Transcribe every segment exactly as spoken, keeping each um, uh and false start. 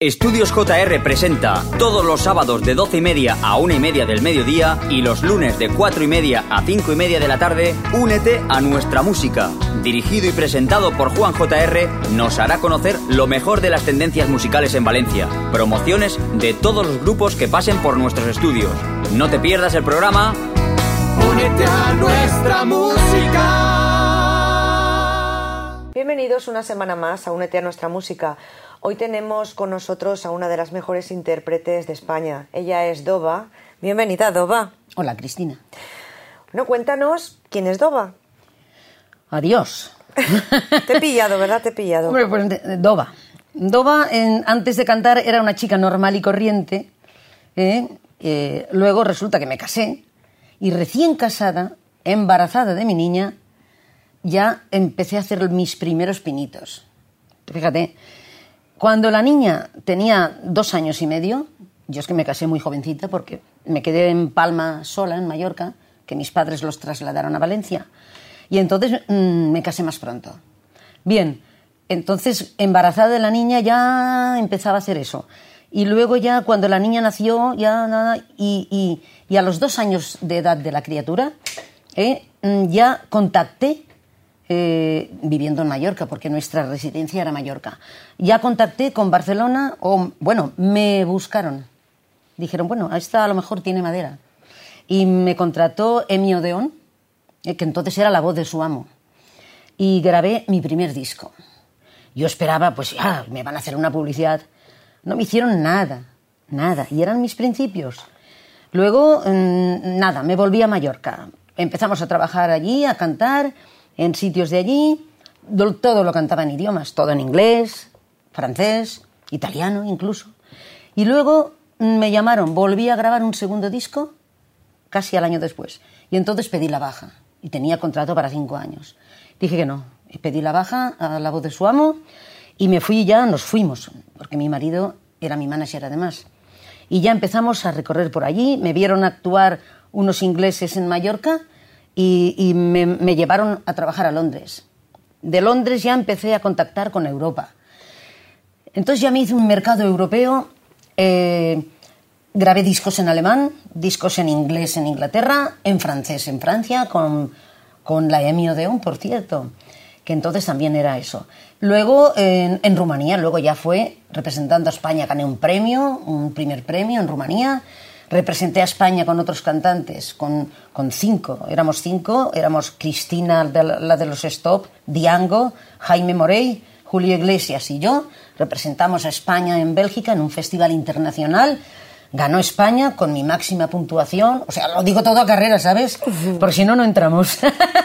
Estudios J R presenta todos los sábados de doce y media a una y media del mediodía y los lunes de cuatro y media a cinco y media de la tarde, Únete a nuestra música. Dirigido y presentado por Juan J R, nos hará conocer lo mejor de las tendencias musicales en Valencia, promociones de todos los grupos que pasen por nuestros estudios. No te pierdas el programa Únete a nuestra música. Bienvenidos una semana más a Únete a nuestra música. Hoy tenemos con nosotros a una de las mejores intérpretes de España. Ella es Doba. Bienvenida, Doba. Hola, Cristina. Bueno, cuéntanos, ¿quién es Doba? Adiós. Te he pillado, ¿verdad? Te he pillado. Hombre, pues, Doba. Doba, en, antes de cantar, era una chica normal y corriente. ¿eh? Eh, luego resulta que me casé y recién casada, embarazada de mi niña, ya empecé a hacer mis primeros pinitos. Fíjate, cuando la niña tenía dos años y medio, yo es que me casé muy jovencita porque me quedé en Palma sola, en Mallorca, que mis padres los trasladaron a Valencia. Y entonces mmm, me casé más pronto. Bien, entonces embarazada de la niña ya empezaba a hacer eso. Y luego ya cuando la niña nació, ya nada, y, y, y a los dos años de edad de la criatura, eh, ya contacté, eh, viviendo en Mallorca, porque nuestra residencia era Mallorca, ya contacté con Barcelona, o bueno, me buscaron. Dijeron, bueno, esta a lo mejor tiene madera. Y me contrató Emi Odeón, eh, que entonces era la voz de su amo. Y grabé mi primer disco. Yo esperaba, pues ya, me van a hacer una publicidad. No me hicieron nada, nada. Y eran mis principios. Luego, mmm, nada, me volví a Mallorca. Empezamos a trabajar allí, a cantar, en sitios de allí. Todo lo cantaba en idiomas, todo en inglés, francés, italiano incluso. Y luego me llamaron, volví a grabar un segundo disco, casi al año después. Y entonces pedí la baja. Y tenía contrato para cinco años. Dije que no. Y pedí la baja a la voz de su amo. Y me fui ya, nos fuimos, porque mi marido era mi manager además. Y ya empezamos a recorrer por allí, me vieron actuar unos ingleses en Mallorca y, y me, me llevaron a trabajar a Londres. De Londres ya empecé a contactar con Europa. Entonces ya me hice un mercado europeo, eh, grabé discos en alemán, discos en inglés en Inglaterra, en francés en Francia, con, con la Emi Odeón, por cierto, que entonces también era eso. Luego en, en Rumanía, luego ya fue representando a España, gané un premio, un primer premio en Rumanía, representé a España con otros cantantes, con, con cinco, éramos cinco, éramos Cristina, de la, la de los Stop, Diango, Jaime Morey, Julio Iglesias y yo, representamos a España en Bélgica en un festival internacional, ganó España con mi máxima puntuación, o sea, lo digo todo a carrera, ¿sabes? Porque si no, no entramos.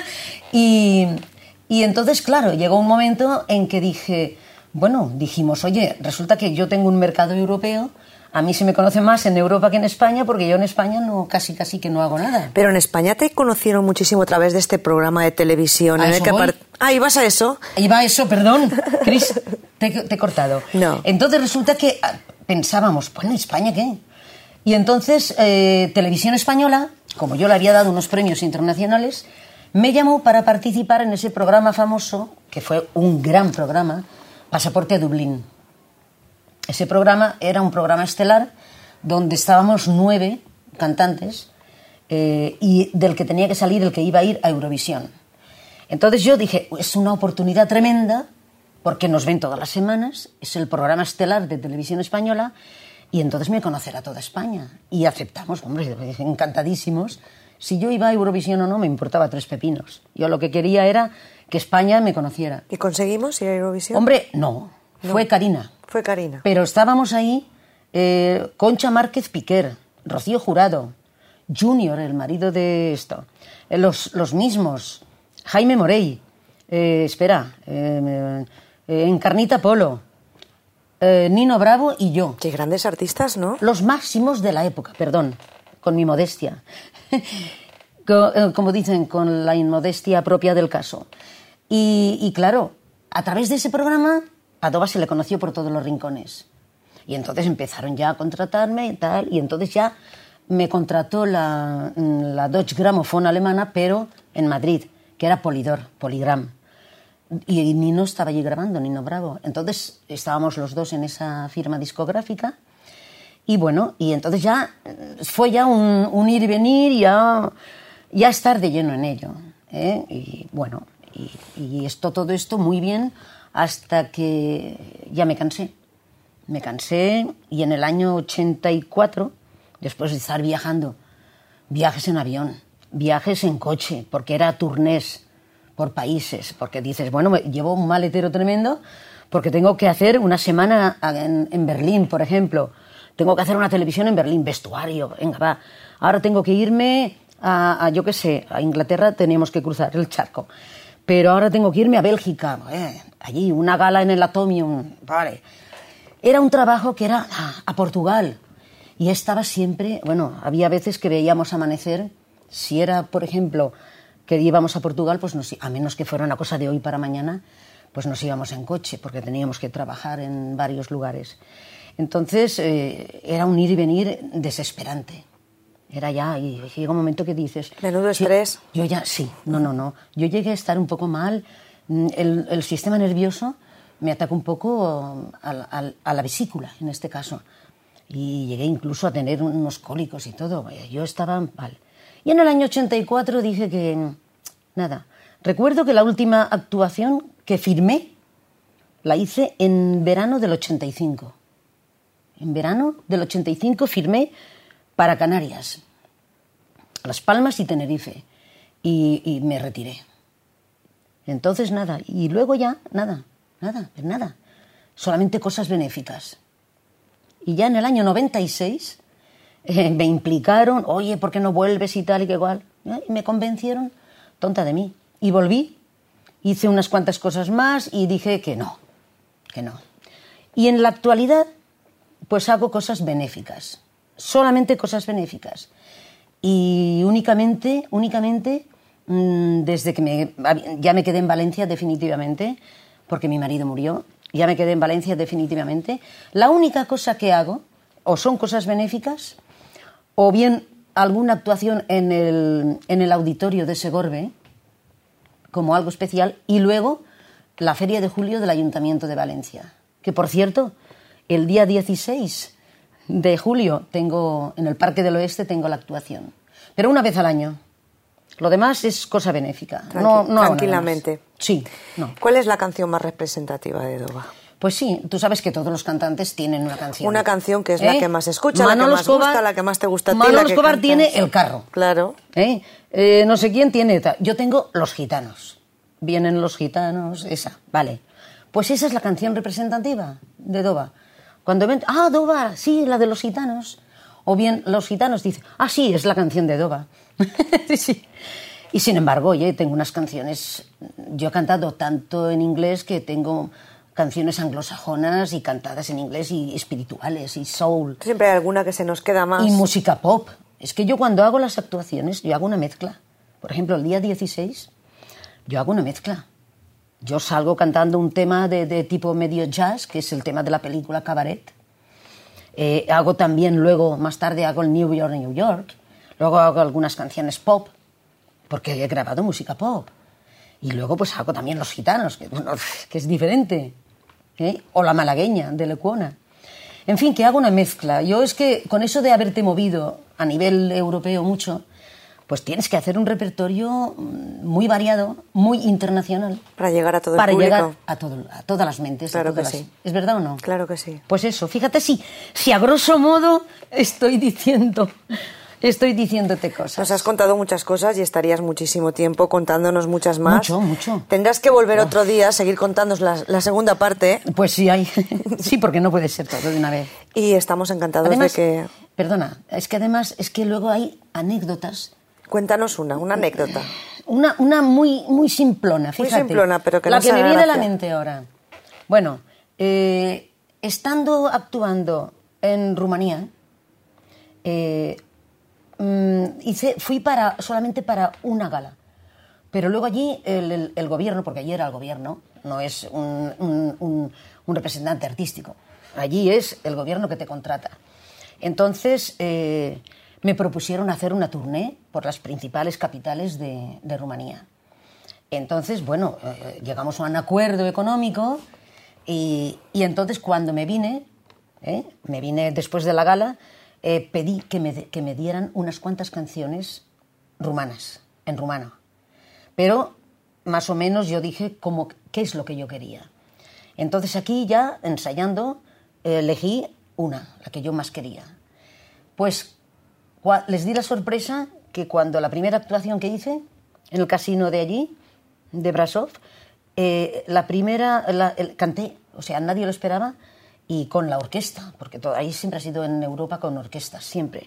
y... Y entonces, claro, llegó un momento en que dije, bueno, dijimos, oye, resulta que yo tengo un mercado europeo, a mí se me conoce más en Europa que en España, porque yo en España no, casi casi que no hago nada. Pero en España te conocieron muchísimo a través de este programa de televisión. ¿A en eso el que voy? apart... Ah, ¿ibas a eso? Iba a eso, perdón, Cris, te, te he cortado. No. Entonces resulta que pensábamos, bueno, ¿España qué? Y entonces eh, Televisión Española, como yo le había dado unos premios internacionales, me llamó para participar en ese programa famoso, que fue un gran programa, Pasaporte a Dublín. Ese programa era un programa estelar donde estábamos nueve cantantes eh, y del que tenía que salir el que iba a ir a Eurovisión. Entonces yo dije, es una oportunidad tremenda porque nos ven todas las semanas, es el programa estelar de Televisión Española y entonces me conocerá toda España. Y aceptamos, hombre, encantadísimos. Si yo iba a Eurovisión o no, me importaba tres pepinos. Yo lo que quería era que España me conociera. ¿Y conseguimos ir a Eurovisión? Hombre, no. No. Fue Karina. Fue Karina. Pero estábamos ahí, eh, Concha Márquez Piquer, Rocío Jurado, Junior, el marido de esto, eh, los, los mismos, Jaime Morey, eh, espera, eh, eh, Encarnita Polo, eh, Nino Bravo y yo. Qué grandes artistas, ¿no? Los máximos de la época, perdón, con mi modestia. Como dicen, con la inmodestia propia del caso. Y, y claro, a través de ese programa, a Doba se le conoció por todos los rincones. Y entonces empezaron ya a contratarme y tal, y entonces ya me contrató la, la Deutsche Grammophon alemana, pero en Madrid, que era Polydor, Polygram. y Nino estaba allí grabando, Nino Bravo. Entonces estábamos los dos en esa firma discográfica y bueno, y entonces ya fue ya un, un ir y venir y ya, ya estar de lleno en ello, ¿eh? Y bueno, y, y esto, todo esto muy bien hasta que ya me cansé. Me cansé y en el año ochenta y cuatro, después de estar viajando, viajes en avión, viajes en coche, porque era turnés por países, porque dices, bueno, llevo un maletero tremendo porque tengo que hacer una semana en, en Berlín, por ejemplo, tengo que hacer una televisión en Berlín, vestuario, venga, va, ahora tengo que irme a, a yo qué sé, a Inglaterra teníamos que cruzar el charco, pero ahora tengo que irme a Bélgica, eh, allí, una gala en el Atomium, vale. Era un trabajo que era a, a Portugal y estaba siempre, bueno, había veces que veíamos amanecer, si era, por ejemplo, que íbamos a Portugal, pues nos, a menos que fuera una cosa de hoy para mañana, pues nos íbamos en coche, porque teníamos que trabajar en varios lugares. Entonces, eh, era un ir y venir desesperante. Era ya, y llega un momento que dices... Menudo estrés. Yo, yo ya, sí, no, no, no. Yo llegué a estar un poco mal, el, el sistema nervioso me atacó un poco a, a, a la vesícula, en este caso. Y llegué incluso a tener unos cólicos y todo. Yo estaba mal. Y en el año ochenta y cuatro dije que... Nada. Recuerdo que la última actuación que firmé la hice en verano del ochenta y cinco. En verano del ochenta y cinco firmé para Canarias, Las Palmas y Tenerife. Y, y me retiré. Entonces nada. Y luego ya, nada. Nada, nada. Solamente cosas benéficas. Y ya en el año noventa y seis... Eh, me implicaron, oye, ¿por qué no vuelves y tal y que igual? Y me convencieron, tonta de mí. Y volví, hice unas cuantas cosas más y dije que no, que no. Y en la actualidad, pues hago cosas benéficas, solamente cosas benéficas. Y únicamente, únicamente, mmm, desde que me, ya me quedé en Valencia definitivamente, porque mi marido murió, ya me quedé en Valencia definitivamente, la única cosa que hago, o son cosas benéficas, o bien alguna actuación en el, en el auditorio de Segorbe, como algo especial, y luego la Feria de Julio del Ayuntamiento de Valencia. Que, por cierto, el día dieciséis de julio tengo, en el Parque del Oeste tengo la actuación. Pero una vez al año. Lo demás es cosa benéfica. Tranqui- no, no tranquilamente. Sí, no. ¿Cuál es la canción más representativa de Doba? Pues sí, tú sabes que todos los cantantes tienen una canción. Una canción que es ¿Eh? la que más escucha, Manolo la que más Escobar, gusta, la que más te gusta a ti. Manolo la que Escobar cantas. tiene El Carro. Claro. ¿Eh? Eh, no sé quién tiene... Yo tengo Los Gitanos. Vienen los gitanos, esa, vale. Pues esa es la canción representativa de Doba. Cuando ven, ah, Doba, sí, la de los gitanos. O bien los gitanos dicen, ah, sí, es la canción de Doba. Sí. Y sin embargo, oye, tengo unas canciones... Yo he cantado tanto en inglés que tengo... canciones anglosajonas y cantadas en inglés y espirituales y soul. Siempre hay alguna que se nos queda más. Y música pop. Es que yo cuando hago las actuaciones, yo hago una mezcla. Por ejemplo, el día dieciséis, yo hago una mezcla. Yo salgo cantando un tema de, de tipo medio jazz, que es el tema de la película Cabaret. Eh, hago también luego, más tarde, hago el New York, New York. Luego hago algunas canciones pop, porque he grabado música pop. Y luego pues hago también Los Gitanos, que, bueno, que es diferente. ¿Eh? O La Malagueña, de Lecuona. En fin, que hago una mezcla. Yo es que con eso de haberte movido a nivel europeo mucho, pues tienes que hacer un repertorio muy variado, muy internacional. Para llegar a todo el para público. Para llegar a, todo, a todas las mentes. Claro a todas que las... sí. ¿Es verdad o no? Claro que sí. Pues eso, fíjate si, si a grosso modo estoy diciendo... Estoy diciéndote cosas. Nos has contado muchas cosas y estarías muchísimo tiempo contándonos muchas más. Mucho, mucho. Tendrás que volver otro día a seguir contándonos la, la segunda parte. Pues sí, hay. Sí, porque no puede ser todo de una vez. Y estamos encantados además, de que... Perdona, es que además es que luego hay anécdotas. Cuéntanos una, una anécdota. Una, una muy, muy simplona, fíjate. Muy simplona, pero que la nos que me haga viene a la gracia. mente ahora. Bueno, eh, estando actuando en Rumanía, eh, Hice, fui para, solamente para una gala, pero luego allí el, el, el gobierno, porque allí era el gobierno, no es un, un, un, un representante artístico, allí es el gobierno que te contrata. Entonces eh, me propusieron hacer una tournée por las principales capitales de, de Rumanía. Entonces, bueno, eh, llegamos a un acuerdo económico y, y entonces cuando me vine, eh, me vine después de la gala, eh, pedí que me, que me dieran unas cuantas canciones rumanas, en rumano. Pero más o menos yo dije como, qué es lo que yo quería. Entonces aquí ya, ensayando, eh, elegí una, la que yo más quería. Pues les di la sorpresa que cuando la primera actuación que hice en el casino de allí, de Brasov, eh, la primera, la, el, canté, o sea, nadie lo esperaba, y con la orquesta, porque todo, ahí siempre ha sido en Europa con orquestas, siempre.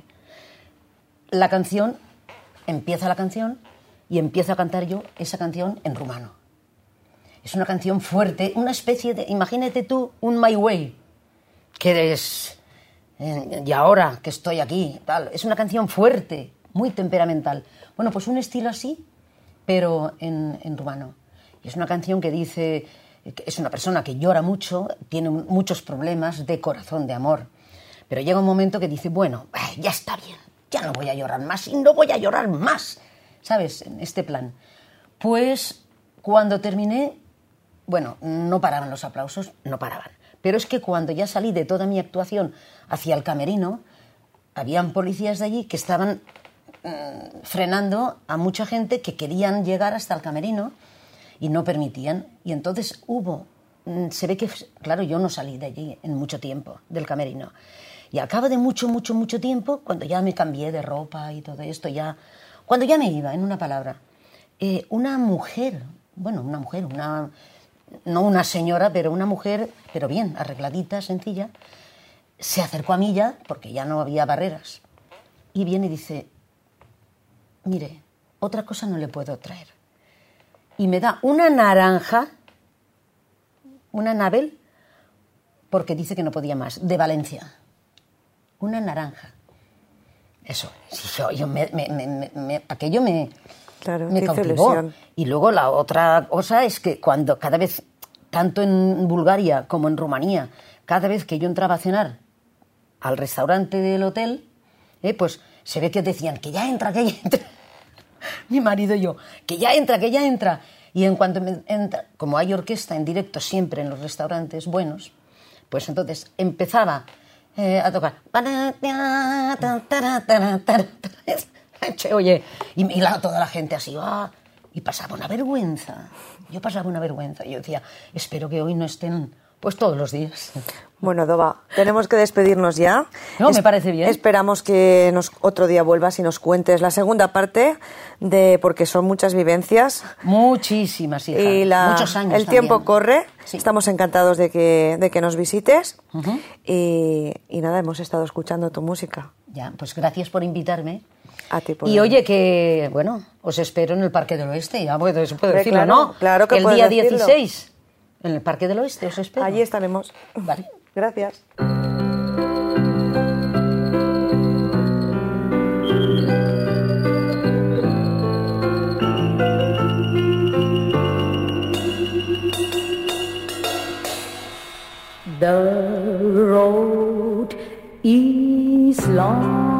La canción, empieza la canción, y empiezo a cantar yo esa canción en rumano. Es una canción fuerte, una especie de, imagínate tú, un My Way, que es, eh, y ahora que estoy aquí, tal, es una canción fuerte, muy temperamental. Bueno, pues un estilo así, pero en, en rumano. Y es una canción que dice, que es una persona que llora mucho, tiene muchos problemas de corazón, de amor. Pero llega un momento que dice, bueno, ya está bien, ya no voy a llorar más y no voy a llorar más, ¿sabes? En este plan. Pues cuando terminé, bueno, no paraban los aplausos, no paraban. Pero es que cuando ya salí de toda mi actuación hacia el camerino, habían policías de allí que estaban frenando a mucha gente que querían llegar hasta el camerino y no permitían. Y entonces hubo, se ve que, claro, yo no salí de allí en mucho tiempo, del camerino. Y al cabo de mucho, mucho, mucho tiempo, cuando ya me cambié de ropa y todo esto, ya, cuando ya me iba, en una palabra, eh, una mujer, bueno, una mujer, una, no una señora, pero una mujer, pero bien, arregladita, sencilla, se acercó a mí ya, porque ya no había barreras, y viene y dice, mire, otra cosa no le puedo traer. Y me da una naranja, una Nabel, porque dice que no podía más, de Valencia. Una naranja. Eso, yo, yo me, me, me, me, aquello me, claro, me cautivó. Y luego la otra cosa es que cuando cada vez, tanto en Bulgaria como en Rumanía, cada vez que yo entraba a cenar al restaurante del hotel, eh, pues se ve que decían que ya entra, que ya entra. Mi marido y yo, que ya entra, que ya entra. Y en cuanto me entra, como hay orquesta en directo siempre en los restaurantes buenos, pues entonces empezaba eh, a tocar. Oye, y, y la, toda la gente así, ah, y pasaba una vergüenza. Yo pasaba una vergüenza. Yo decía, espero que hoy no estén, pues todos los días. Bueno, Doba, tenemos que despedirnos ya. No, es, me parece bien. Esperamos que nos, otro día vuelvas y nos cuentes la segunda parte, de porque son muchas vivencias. Muchísimas, hija. Y la, muchos años el también. tiempo corre. Sí. Estamos encantados de que, de que nos visites. Uh-huh. y, y nada, hemos estado escuchando tu música. Ya, pues gracias por invitarme. A ti por y oye, que, bueno, os espero en el Parque del Oeste. Ya puedo, se puede Hombre, decirlo, claro, ¿no? claro que el puedes día decirlo. dieciséis, en el Parque del Oeste, os espero. Allí estaremos. Vale. Gracias. The road is long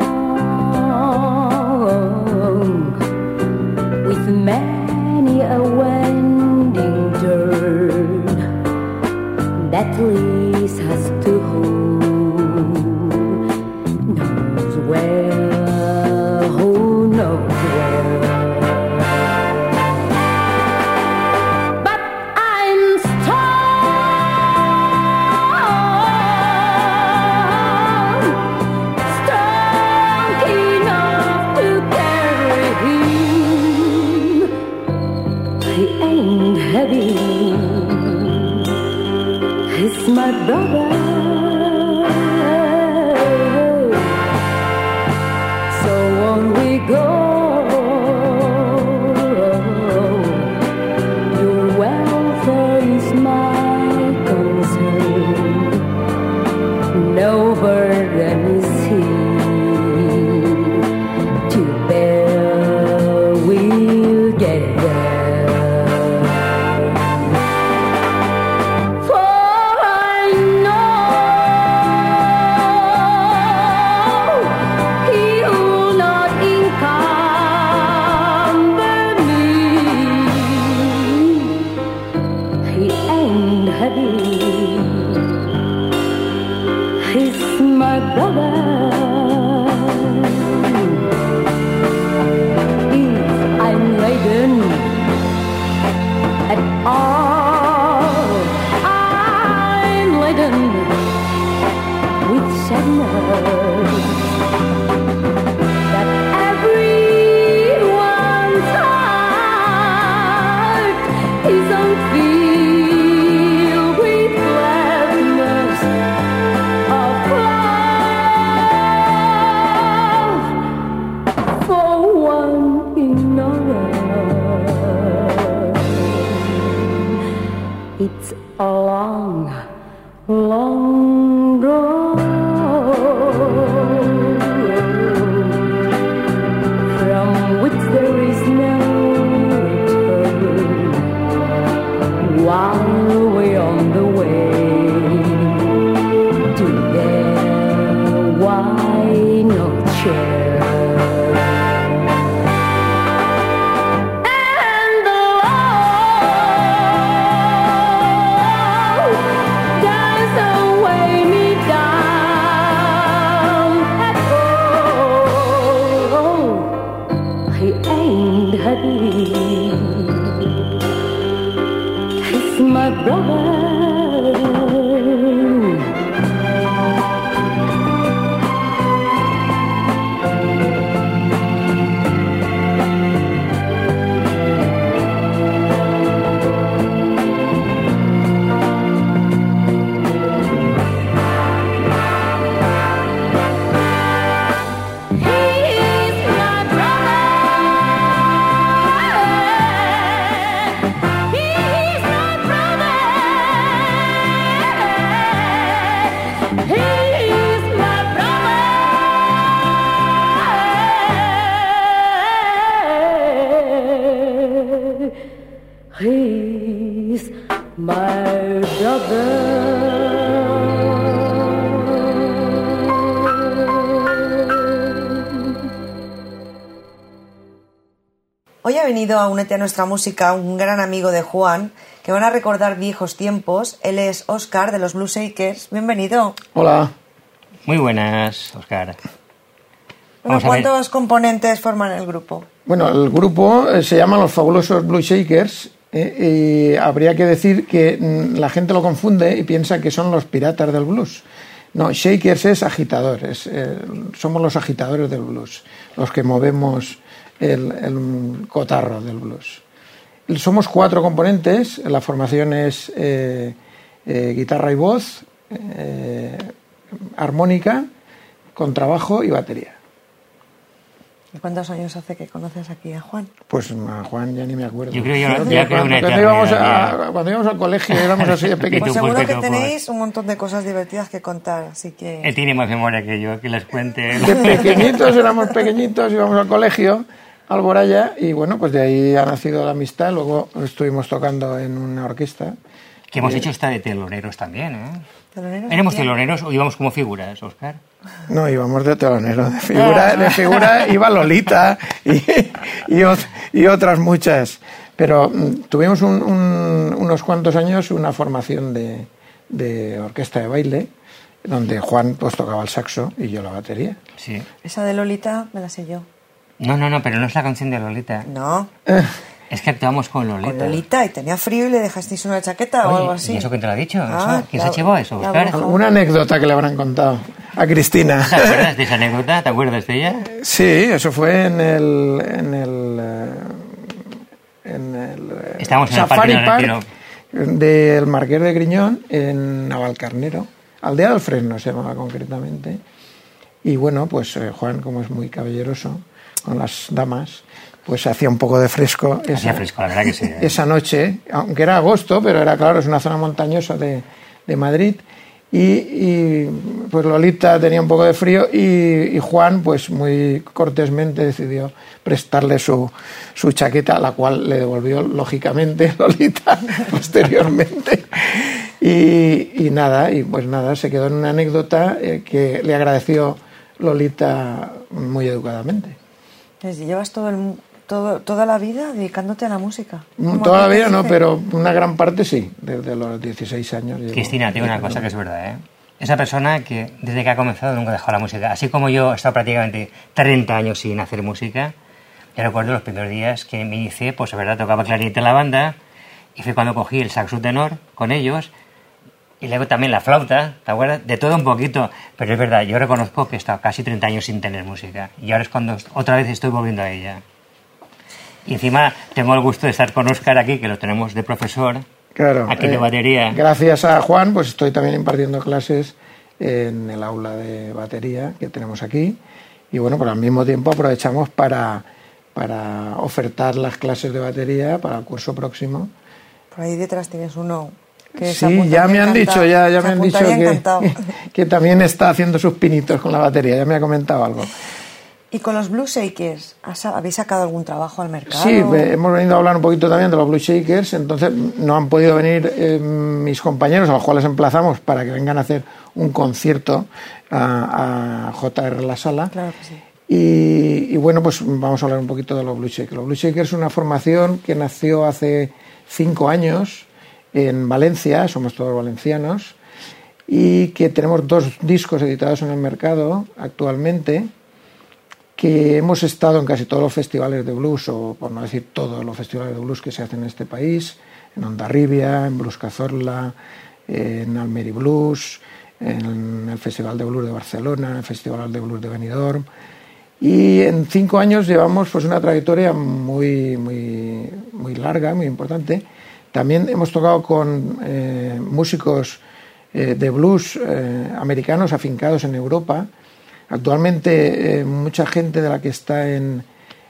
with many a winding turn that leads us to who knows where, who knows where. But I'm strong, strong enough to carry him. He ain't heavy. He's my brother, so on we go. Your welfare is my concern. No burden is he to bear. We'll get there. my brother. If I'm laden at all, I'm laden with sadness that everyone's heart is unfilled with gladness of love for one another. It's a long, long road from which there is no return. While we're on the way to there, why not share? And the love doesn't weigh me down at all. He ain't heavy. He's my brother. He's my brother. He's my brother. He's my brother. He's my brother. Hoy ha venido a Únete a nuestra música un gran amigo de Juan, que van a recordar viejos tiempos. Él es Óscar, de los Blues Shakers. Bienvenido. Hola. Muy buenas, Óscar. Bueno, Vamos a ver. ¿cuántos componentes forman el grupo? Bueno, el grupo eh, se llama Los Fabulosos Blues Shakers eh, y habría que decir que mm, la gente lo confunde y piensa que son los piratas del blues. No, Shakers es agitadores, eh, somos los agitadores del blues, los que movemos el, el cotarro del blues. Somos cuatro componentes, la formación es eh, eh, guitarra y voz, eh, armónica, contrabajo y batería. ¿Y cuántos años hace que conoces aquí a Juan? Pues a Juan ya ni me acuerdo. Yo creo ya- Cuando- ya creo cuando, una cuando íbamos eternidad, a, cuando íbamos al colegio éramos así de Y pequeños. Pues tú, seguro pues, que tú, tenéis un montón de cosas divertidas que contar, así que... Él tiene más memoria que yo, que les cuente. De pequeñitos, éramos pequeñitos, íbamos al colegio, Alboraya, y bueno, pues de ahí ha nacido la amistad. Luego estuvimos tocando en una orquesta. Que hemos hecho esta de teloneros también, ¿eh? ¿Teloneros? ¿Éramos ¿Qué? teloneros o íbamos como figuras, Óscar? No, íbamos de telonero, de figura, de figura iba Lolita y, y, ot- y otras muchas. Pero mm, tuvimos un- un- unos cuantos años una formación de, de orquesta de baile, donde Juan pues tocaba el saxo y yo la batería. Sí. Esa de Lolita me la sé yo. No, no, no, pero no es la canción de Lolita. No, Es que actuamos con Lolita. con Lolita, y tenía frío y le dejasteis una chaqueta o Oye, algo así. ¿y eso quién te lo ha dicho? Ah, ¿Eso? ¿Quién la- se llevó eso, la Óscar? bruja. Alguna anécdota que le habrán contado a Cristina. ¿Te acuerdas de esa anécdota? ¿Te acuerdas de ella? Sí, eso fue en el... En el eh, en el eh, Estábamos en el Safari Parque Park Nacional. del Marqués de Griñón, en Navalcarnero. Aldea del Fresno se llamaba concretamente. Y bueno, pues eh, Juan, como es muy caballeroso con las damas, pues hacía un poco de fresco. Hacía esa- fresco, la verdad que sí. ¿eh? esa noche, aunque era agosto, pero era claro, es una zona montañosa de, de Madrid, y, y, pues Lolita tenía un poco de frío y, y Juan pues muy cortésmente decidió prestarle su, su chaqueta, la cual le devolvió lógicamente Lolita posteriormente. Y, y nada, y pues nada, se quedó en una anécdota eh, que le agradeció Lolita muy educadamente. Entonces, llevas todo el, todo, toda la vida dedicándote a la música. ¿Cómo Toda la te vida no, dice? pero una gran parte sí, desde los dieciséis años. llevo- Cristina, tengo una cosa que es verdad, ¿eh? es una persona que desde que ha comenzado nunca ha dejado la música. Así como yo he estado prácticamente treinta años sin hacer música, yo recuerdo los primeros días que me inicié, pues de verdad tocaba clarinete en la banda, y fue cuando cogí el saxo tenor con ellos, y luego también la flauta, ¿te acuerdas? De todo un poquito, pero es verdad, yo reconozco que he estado casi treinta años sin tener música, y ahora es cuando otra vez estoy volviendo a ella. Y encima tengo el gusto de estar con Óscar aquí, que lo tenemos de profesor, claro, aquí de eh, batería. Gracias a Juan, pues estoy también impartiendo clases en el aula de batería que tenemos aquí, y bueno, pues al mismo tiempo aprovechamos para, para ofertar las clases de batería para el curso próximo. Por ahí detrás tienes uno que se Sí, apuntaría ya me han encantado. dicho, ya, ya Se me han dicho apuntaría que, encantado. que también está haciendo sus pinitos con la batería, ya me ha comentado algo. ¿Y con los Blues Shakers has- habéis sacado algún trabajo al mercado? Sí, eh, hemos venido a hablar un poquito también de los Blues Shakers, entonces no han podido venir eh, mis compañeros, a los cuales emplazamos para que vengan a hacer un concierto a, a J R La Sala. Claro que sí. Y, y bueno, pues vamos a hablar un poquito de los Blues Shakers. Los Blues Shakers es una formación que nació hace cinco años en Valencia, somos todos valencianos, y que tenemos dos discos editados en el mercado actualmente, que hemos estado en casi todos los festivales de blues, o por no decir todos los festivales de blues que se hacen en este país, en Hondarribia, en Blues Cazorla, en Almeri Blues, en el Festival de Blues de Barcelona, en el Festival de Blues de Benidorm. Y en cinco años llevamos pues una trayectoria muy, muy, muy larga, muy importante. También hemos tocado con eh, músicos eh, de blues eh, americanos afincados en Europa. Actualmente eh, mucha gente de la que está en,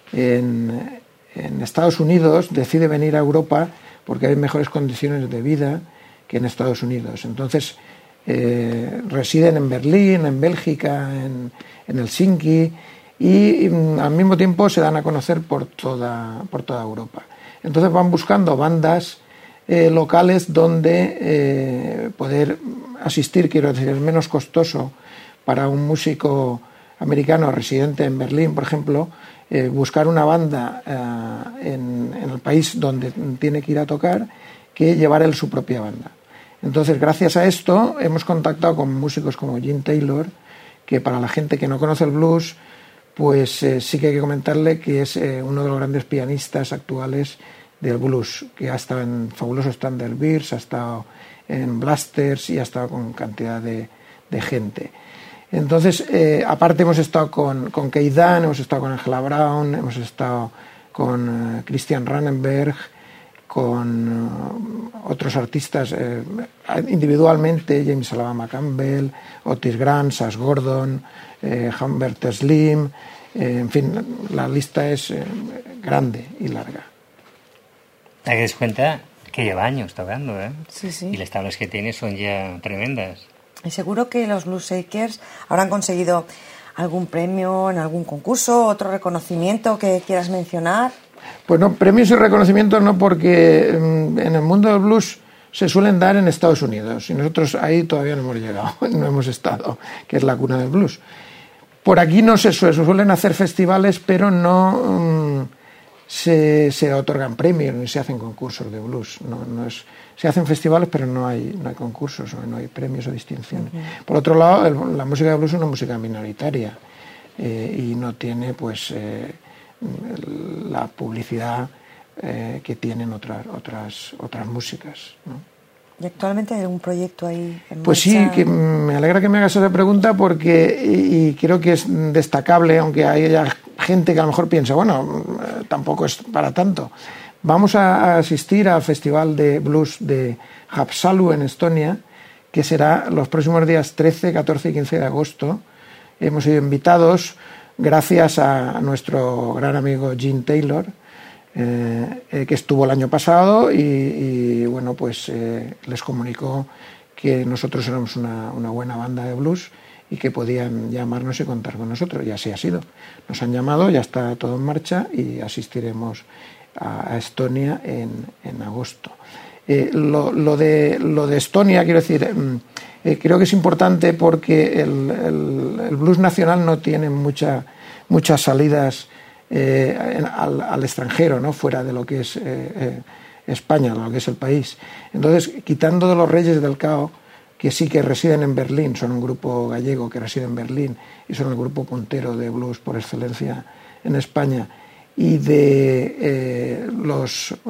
en, en Estados Unidos decide venir a Europa porque hay mejores condiciones de vida que en Estados Unidos. Entonces eh, residen en Berlín, en Bélgica, en, en Helsinki, y, y al mismo tiempo se dan a conocer por toda, por toda Europa. Entonces van buscando bandas eh, locales donde eh, poder asistir, quiero decir, es menos costoso para un músico americano residente en Berlín, por ejemplo, eh, buscar una banda eh, en, en el país donde tiene que ir a tocar, que llevar él su propia banda. Entonces, gracias a esto, hemos contactado con músicos como Gene Taylor, que para la gente que no conoce el blues, pues eh, sí que hay que comentarle que es eh, uno de los grandes pianistas actuales del blues, que ha estado en fabulosos Thunderbirds, ha estado en Blasters y ha estado con cantidad de, de gente. Entonces, eh, aparte hemos estado con, con Keith Dunn, hemos estado con Angela Brown, hemos estado con uh, Christian Rannenberg, con uh, otros artistas eh, individualmente, James Alabama Campbell, Otis Grant, Sass Gordon, eh, Humbert Slim, eh, en fin, la lista es eh, grande y larga. Hay que dar cuenta que lleva años tocando, ¿eh? Sí, sí. Y las tablas que tiene son ya tremendas. Y seguro que los Blues Shakers habrán conseguido algún premio en algún concurso, otro reconocimiento que quieras mencionar. Pues no, premios y reconocimientos no, porque en el mundo del blues se suelen dar en Estados Unidos y nosotros ahí todavía no hemos llegado, no hemos estado, que es la cuna del blues. Por aquí no se, se suelen hacer festivales, pero no um, se, se otorgan premios ni se hacen concursos de blues. No, no es, se hacen festivales, pero no hay, no hay concursos, no hay premios o distinciones. Uh-huh. Por otro lado, el, la música de blues es una música minoritaria eh, y no tiene pues eh, la publicidad eh, que tienen otras otras otras músicas, ¿no? ¿Y actualmente hay algún proyecto ahí en Pues marcha? sí, que me alegra que me hagas esa pregunta porque y, y creo que es destacable, aunque haya gente que a lo mejor piensa, bueno, tampoco es para tanto. Vamos a asistir al Festival de Blues de Haapsalu en Estonia, que será los próximos días trece, catorce y quince de agosto. Hemos sido invitados gracias a nuestro gran amigo Gene Taylor, eh, eh, que estuvo el año pasado y, y bueno, pues eh, les comunicó que nosotros éramos una, una buena banda de blues y que podían llamarnos y contar con nosotros, y así ha sido. Nos han llamado, ya está todo en marcha y asistiremos a, a Estonia en, en agosto. Eh, lo, lo, de, lo de Estonia, quiero decir, eh, creo que es importante porque el, el, el blues nacional no tiene mucha, muchas salidas eh, en, al, al extranjero, ¿no? Fuera de lo que es eh, eh, España, lo que es el país. Entonces, quitando de los Reyes del Cao, que sí que residen en Berlín, son un grupo gallego que reside en Berlín y son el grupo puntero de blues por excelencia en España, y de eh, los eh,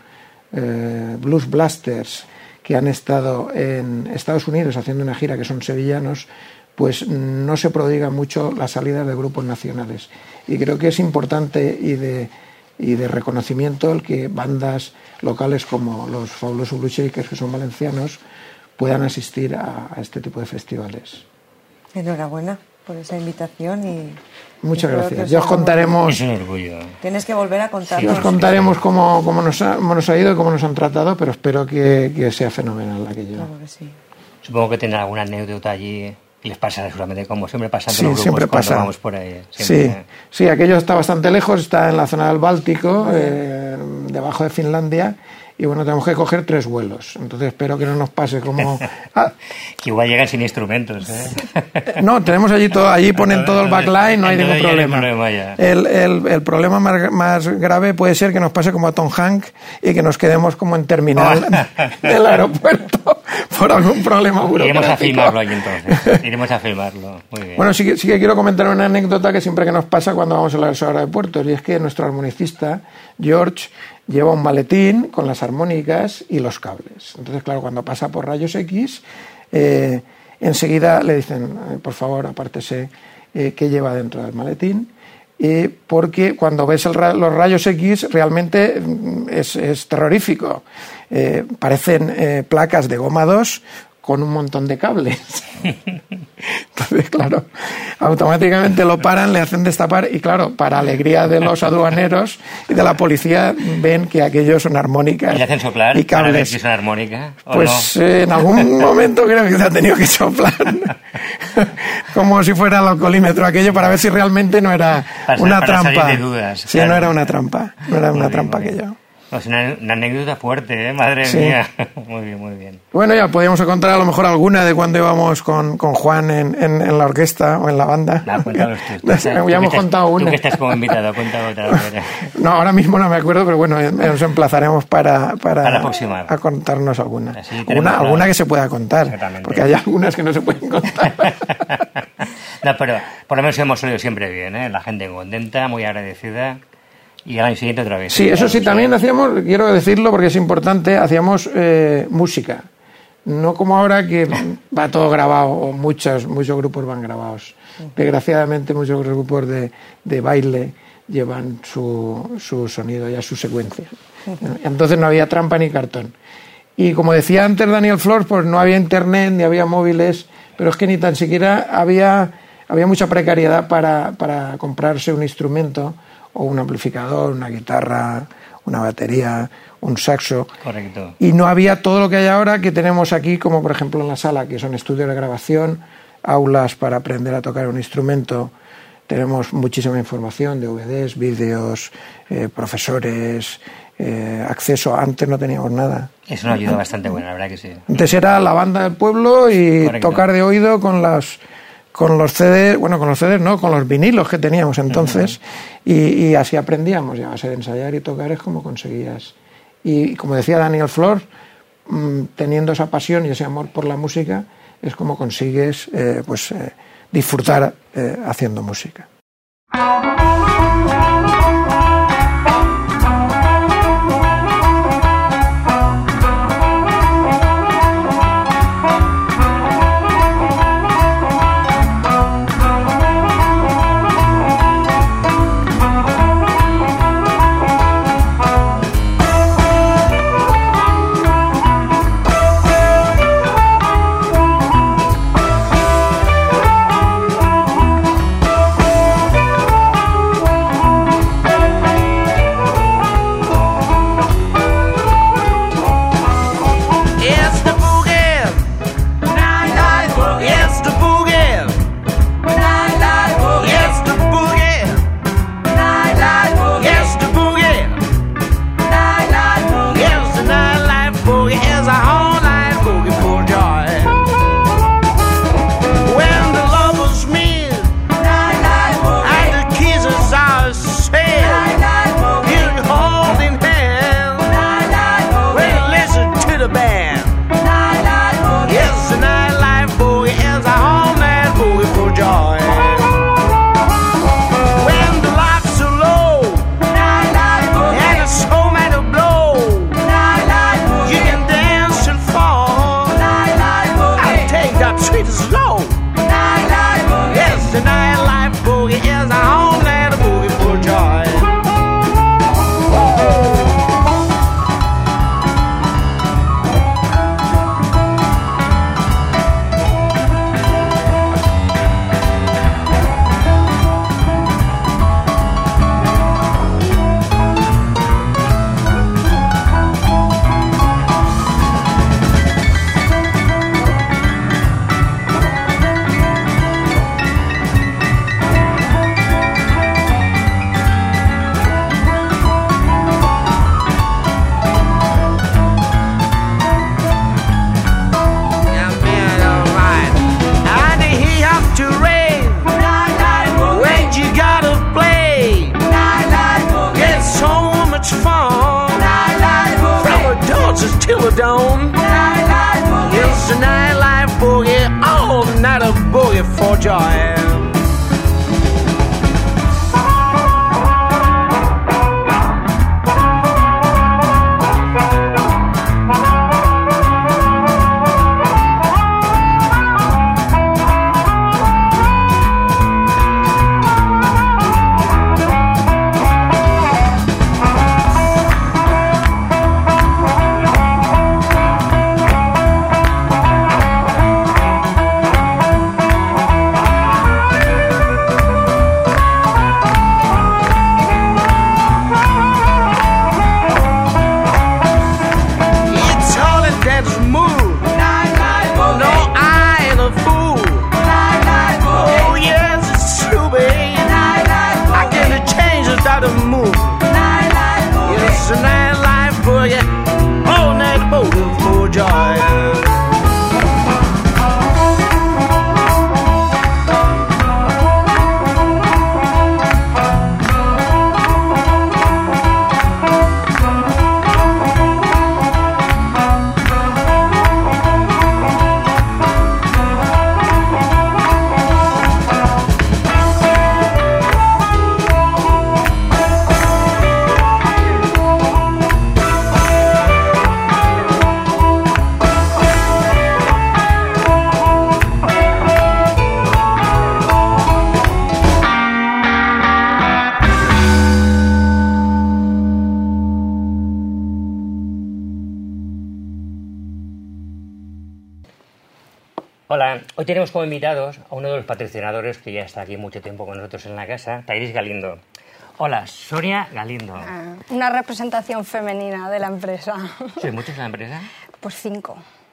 eh, Blues Blasters, que han estado en Estados Unidos haciendo una gira, que son sevillanos, pues no se prodiga mucho las salidas de grupos nacionales. Y creo que es importante y de, y de reconocimiento el que bandas locales como los fabulosos Blues Shakers, que son valencianos, puedan asistir a, a este tipo de festivales. Enhorabuena por esa invitación y... Muchas gracias. Ya os contaremos... Es un orgullo. Tienes que volver a contarnos. Ya os contaremos cómo, cómo, nos ha, cómo nos ha ido y cómo nos han tratado, pero espero que, que sea fenomenal aquello. Claro que sí. Supongo que tendrán alguna anécdota allí y les pasará seguramente como siempre pasa en Sí, los grupos siempre cuando pasa. vamos por ahí. Sí, Siempre. sí, aquello está bastante lejos, está en la zona del Báltico, eh, debajo de Finlandia, y bueno, tenemos que coger tres vuelos. Entonces espero que no nos pase como... Ah, Que igual llegan sin instrumentos, ¿eh? no, tenemos allí todo, allí ponen todo el backline, no hay ningún Entonces ya no hay problema. problema ya. El, el, el problema más, más grave puede ser que nos pase como a Tom Hank y que nos quedemos como en terminal del aeropuerto por algún problema burocrático. Iremos a filmarlo allí entonces. Iremos a filmarlo. Muy bien. Bueno, sí que, sí que quiero comentar una anécdota que siempre que nos pasa cuando vamos a la Aerosobra de Puertos, y es que nuestro armonicista, George, lleva un maletín con las armónicas y los cables. Entonces, claro, cuando pasa por rayos X, eh, enseguida le dicen, eh, por favor, apártese, eh, qué lleva dentro del maletín, eh, porque cuando ves el ra los rayos X realmente es, es terrorífico. Eh, parecen eh, placas de goma dos con un montón de cables. Entonces, claro, automáticamente lo paran, le hacen destapar y, claro, para alegría de los aduaneros y de la policía, ven que aquello son armónicas ¿Y le hacen soplar y para ver cables. si es una armónica? ¿O Pues no? eh, en algún momento creo que se ha tenido que soplar como si fuera el alcoholímetro aquello para ver si realmente no era Para- una para salir trampa. de dudas, Sí, claro. no era una trampa, no era Muy una bien, trampa muy bien. aquello. Es una, una anécdota fuerte, ¿eh? Madre Sí. mía. Muy bien, muy bien. Bueno, ya podíamos encontrar a lo mejor alguna de cuando íbamos con, con Juan en, en, en la orquesta o en la banda. No, cuéntanos tú. Ya Tú que hemos estás- contado Tú una. que estás como invitado, cuenta otra. a ver. No, ahora mismo no me acuerdo, pero bueno, eh, nos emplazaremos para, para, Para la próxima. a contarnos alguna. Así tenemos Alguna, una- alguna que se pueda contar, Exactamente. porque hay algunas que no se pueden contar. No, pero por lo menos hemos salido siempre bien, ¿eh? La gente contenta, muy agradecida. Y al año siguiente otra vez. Sí, eso sí, Claro, también hacíamos, quiero decirlo porque es importante, hacíamos eh, música. No como ahora que va todo grabado, o muchos, muchos grupos van grabados. Desgraciadamente muchos grupos de, de baile llevan su, su sonido ya, su secuencia. Entonces no había trampa ni cartón. Y como decía antes Daniel Flor, pues no había internet ni había móviles, pero es que ni tan siquiera había, había mucha precariedad para, para comprarse un instrumento o un amplificador, una guitarra, una batería, un saxo. Correcto. Y no había todo lo que hay ahora que tenemos aquí, como por ejemplo en la sala, que son estudios de grabación, aulas para aprender a tocar un instrumento. Tenemos muchísima información de D V Ds, vídeos, eh, profesores, eh, acceso. Antes no teníamos nada. Es una ayuda bastante buena, la verdad que sí. Antes era la banda del pueblo y Correcto. tocar de oído con las con los C Ds, bueno, con los C Ds no, con los vinilos que teníamos entonces, uh-huh. y, y así aprendíamos, ya a base de ensayar y tocar es como conseguías. Y como decía Daniel Flor, mmm, teniendo esa pasión y ese amor por la música, es como consigues eh, pues eh, disfrutar eh, haciendo música. Killer Dome. It's a nightlife boogie, all night a boogie for joy. Hola, hoy tenemos como invitados a uno de los patrocinadores que ya está aquí mucho tiempo con nosotros en la casa, Tairis Galindo. Hola, Sonia Galindo. Ah, una representación femenina de la empresa. ¿Sois muchos en la empresa? Pues cinco.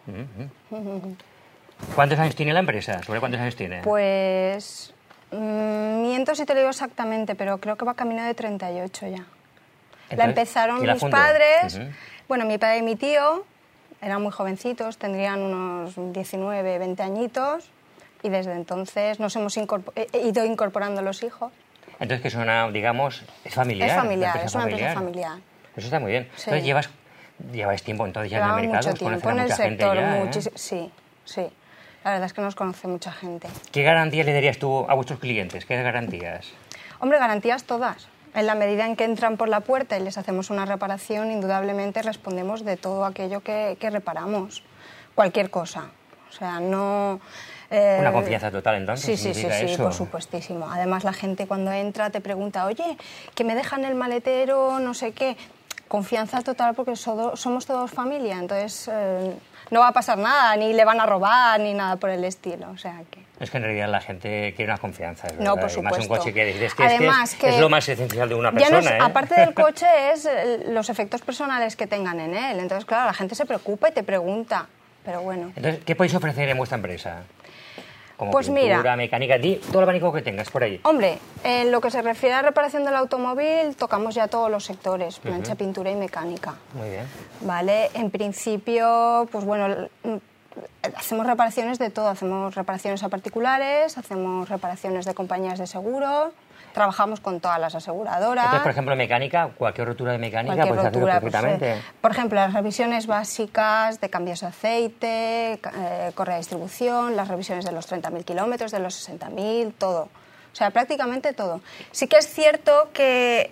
Uh-huh. ¿Cuántos años tiene la empresa? ¿Sobre cuántos años tiene? Pues mmm, miento si te lo digo exactamente, pero creo que va camino de treinta y ocho ya. Entonces, la empezaron la mis fundó? padres, Uh-huh. bueno, mi padre y mi tío. Eran muy jovencitos, tendrían unos diecinueve, veinte añitos y desde entonces nos hemos incorpor- he ido incorporando los hijos. Entonces, que es una, digamos, es familiar. Es familiar, una es una empresa familiar. Eso está muy bien. Sí. Entonces, llevas, lleváis tiempo entonces ya Llevamos en el mercado, mucho os tiempo conocen a en el mucha gente sector, ya, ¿eh? muchis- sí, sí. La verdad es que nos conoce mucha gente. ¿Qué garantías le darías tú a vuestros clientes? ¿Qué garantías? Hombre, garantías todas. En la medida en que entran por la puerta y les hacemos una reparación, indudablemente respondemos de todo aquello que, que reparamos. Cualquier cosa. O sea, no... Eh, Una confianza total, entonces, Sí, sí, sí, significa sí, eso. por supuestísimo. Además, la gente cuando entra te pregunta, oye, que me dejan el maletero, no sé qué. Confianza total porque so- somos todos familia, entonces eh, no va a pasar nada, ni le van a robar, ni nada por el estilo. O sea que... Es que en realidad la gente quiere una confianza, es No, verdad. por Y más un supuesto. coche que dices que, Además, es, que es, que es lo más esencial de una Ya no persona. es- ¿eh? Aparte del coche es eh, los efectos personales que tengan en él. Entonces, claro, la gente se preocupa y te pregunta. Pero bueno. Entonces, ¿qué podéis ofrecer en vuestra empresa? Como Pues pintura, mira. mecánica, di todo el abanico que tengas por ahí. Hombre, en lo que se refiere a reparación del automóvil, tocamos ya todos los sectores, plancha, uh-huh. pintura y mecánica. Muy bien. Vale, en principio, pues bueno, hacemos reparaciones de todo. Hacemos reparaciones a particulares, hacemos reparaciones de compañías de seguro, trabajamos con todas las aseguradoras. Entonces, por ejemplo, mecánica, cualquier rotura de mecánica Cualquier puedes rotura, hacerlo perfectamente. Pues, eh, por ejemplo, las revisiones básicas de cambios de aceite, eh, correa de distribución, las revisiones de los treinta mil kilómetros, de los sesenta mil, todo. O sea, prácticamente todo. Sí que es cierto que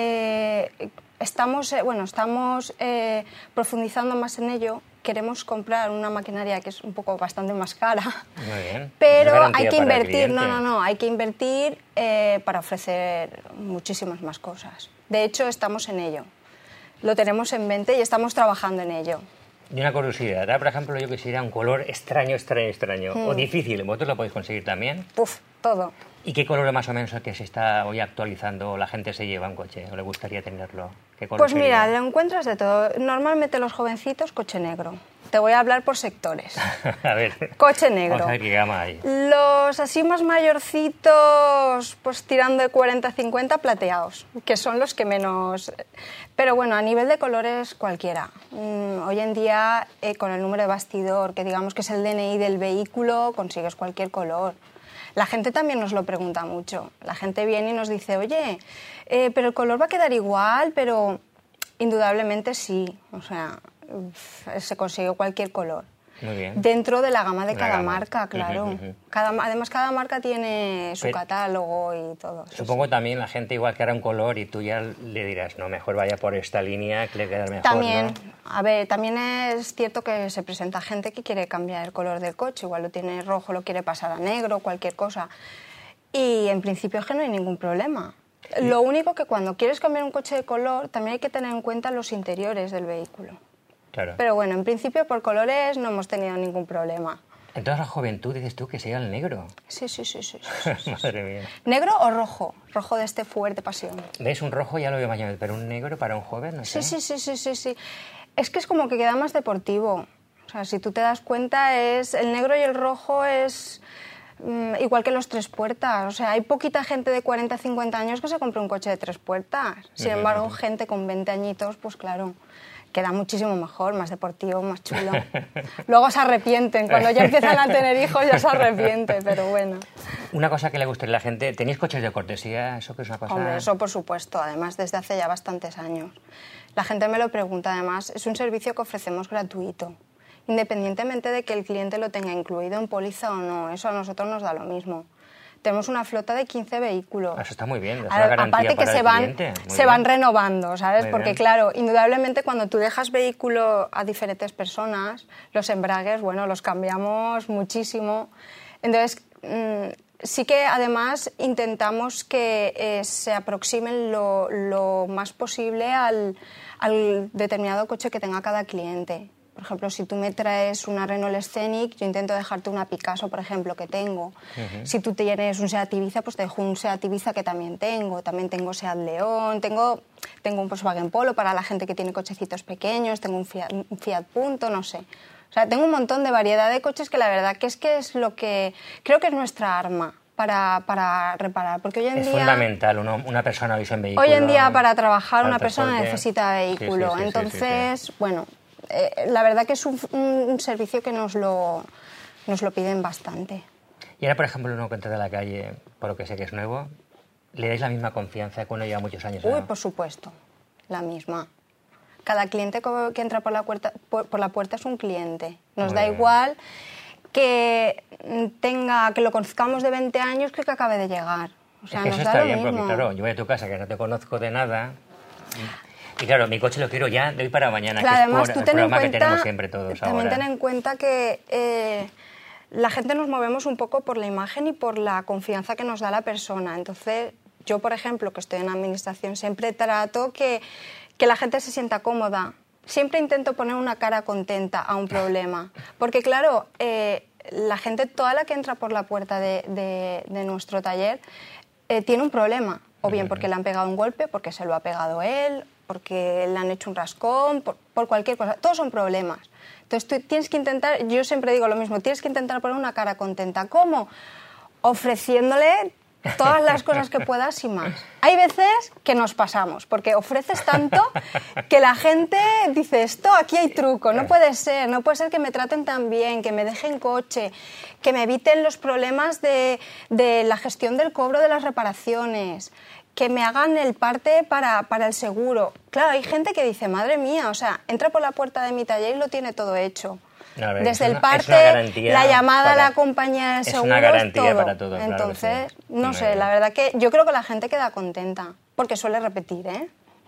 eh, estamos, eh, bueno, estamos eh, profundizando más en ello. Queremos comprar una maquinaria que es un poco bastante más cara. Muy bien. Pero hay que invertir, no, no, no, hay que invertir eh, para ofrecer muchísimas más cosas. De hecho, estamos en ello. Lo tenemos en mente y estamos trabajando en ello. Y una curiosidad, ¿eh? Por ejemplo, yo quisiera un color extraño, extraño, extraño, Mm. o difícil, ¿vosotros lo podéis conseguir también? Puf, todo. ¿Y qué color más o menos el que se está hoy actualizando la gente se lleva un coche o le gustaría tenerlo? ¿Qué color Pues sería? mira, lo encuentras de todo. Normalmente los jovencitos, coche negro. Te voy a hablar por sectores. A ver. Coche negro. Vamos a ver qué gama hay. Los así más mayorcitos, pues tirando de cuarenta a cincuenta, plateados, que son los que menos... Pero bueno, a nivel de colores, cualquiera. Mm, hoy en día, eh, con el número de bastidor, que digamos que es el D N I del vehículo, consigues cualquier color. La gente también nos lo pregunta mucho. La gente viene y nos dice, oye, eh, pero el color va a quedar igual, pero indudablemente sí. O sea, uf, se consiguió cualquier color. Muy bien. Dentro de la gama de La cada gama. marca, claro. Ujú, ujú. Cada, además, cada marca tiene su Pero- catálogo y todo. Sí, Supongo también la gente igual que hará un color y tú ya le dirás, no, mejor vaya por esta línea que le queda mejor, También, ¿no? a ver, también es cierto que se presenta gente que quiere cambiar el color del coche, igual lo tiene rojo, lo quiere pasar a negro, cualquier cosa. Y en principio es que no hay ningún problema. Lo único que cuando quieres cambiar un coche de color, también hay que tener en cuenta los interiores del vehículo. Claro. Pero bueno, en principio por colores no hemos tenido ningún problema. Entonces la juventud dices tú que sea el negro. Sí, sí, sí, sí. sí, sí. Madre mía. ¿Negro o rojo? Rojo de este fuerte pasión. ¿Ves? Un rojo ya lo veo mañana, pero un negro para un joven, no sé. Sí, sí, sí, sí, sí, sí. Es que es como que queda más deportivo. O sea, si tú te das cuenta, es el negro y el rojo es mm, igual que los tres puertas. O sea, hay poquita gente de cuarenta, cincuenta años que se compra un coche de tres puertas. Sin Ujú, embargo, ujú. gente con veinte añitos, pues claro, queda muchísimo mejor, más deportivo, más chulo. Luego se arrepienten. Cuando ya empiezan a tener hijos ya se arrepienten, pero bueno. Una cosa que le gustaría a la gente, ¿tenéis coches de cortesía? ¿Eso que es una cosa...? Hombre, eso por supuesto, además desde hace ya bastantes años. La gente me lo pregunta, además, es un servicio que ofrecemos gratuito, independientemente de que el cliente lo tenga incluido en póliza o no, eso a nosotros nos da lo mismo. Tenemos una flota de quince vehículos. Eso está muy bien, es A- una garantía Aparte que para se el van, cliente. Muy se bien. van renovando, ¿sabes? Muy Porque bien. claro, indudablemente cuando tú dejas vehículo a diferentes personas, los embragues, bueno, los cambiamos muchísimo. Entonces, mm, sí que además intentamos que eh, se aproximen lo, lo más posible al, al determinado coche que tenga cada cliente. Por ejemplo, si tú me traes una Renault Scenic, yo intento dejarte una Picasso, por ejemplo, que tengo. Ujú. Si tú tienes un Seat Ibiza, pues te dejo un Seat Ibiza que también tengo. También tengo Seat León, tengo, tengo un Volkswagen Polo para la gente que tiene cochecitos pequeños, tengo un Fiat, un Fiat Punto, no sé. O sea, tengo un montón de variedad de coches que la verdad que es que es lo que creo que es nuestra arma para, para reparar. Porque hoy en Es día... fundamental uno- una persona hoy en vehículo. Hoy en día para trabajar para una el persona transporte. necesita vehículo. Sí, sí, sí, sí, Entonces, sí, sí. bueno, eh, la verdad que es un, un- un servicio que nos lo, nos lo piden bastante. Y ahora, por ejemplo, uno que entra de la calle, por lo que sé que es nuevo, ¿le dais la misma confianza que uno lleva muchos años? Uy, ¿no? por supuesto, la misma. Cada cliente co- que entra por la puerta, por, por la puerta es un cliente. Nos Muy da bien. igual que tenga, que lo conozcamos de veinte años que que acabe de llegar. O sea, es que nos eso da está lo bien, mismo. porque claro, yo voy a tu casa que no te conozco de nada. Y claro, mi coche lo quiero ya de hoy para mañana, Claro, que es además por tú el ten en programa que cuenta, tenemos siempre todos también ahora. ten en cuenta que eh, la gente nos movemos un poco por la imagen y por la confianza que nos da la persona. Entonces, yo, por ejemplo, que estoy en administración, siempre trato que, que la gente se sienta cómoda. Siempre intento poner una cara contenta a un problema. Porque, claro, eh, la gente, toda la que entra por la puerta de, de- de nuestro taller, eh, tiene un problema. O bien porque le han pegado un golpe, porque se lo ha pegado él, porque le han hecho un rascón, por, por cualquier cosa. Todos son problemas. Entonces tú tienes que intentar, yo siempre digo lo mismo, tienes que intentar poner una cara contenta. ¿Cómo? Ofreciéndole todas las cosas que puedas y más. Hay veces que nos pasamos, porque ofreces tanto que la gente dice, esto, aquí hay truco, no puede ser, no puede ser que me traten tan bien, que me dejen coche, que me eviten los problemas de, de la gestión del cobro de las reparaciones, que me hagan el parte para, para el seguro. Claro, hay gente que dice, madre mía, o sea, entra por la puerta de mi taller y lo tiene todo hecho. No, a ver, Desde es el una- es parte, una garantía la llamada para- a la compañía de es seguros, una garantía todo. para todo, claro que Entonces, sí. no Muy sé, bien. la verdad que yo creo que la gente queda contenta, porque suele repetir, ¿eh?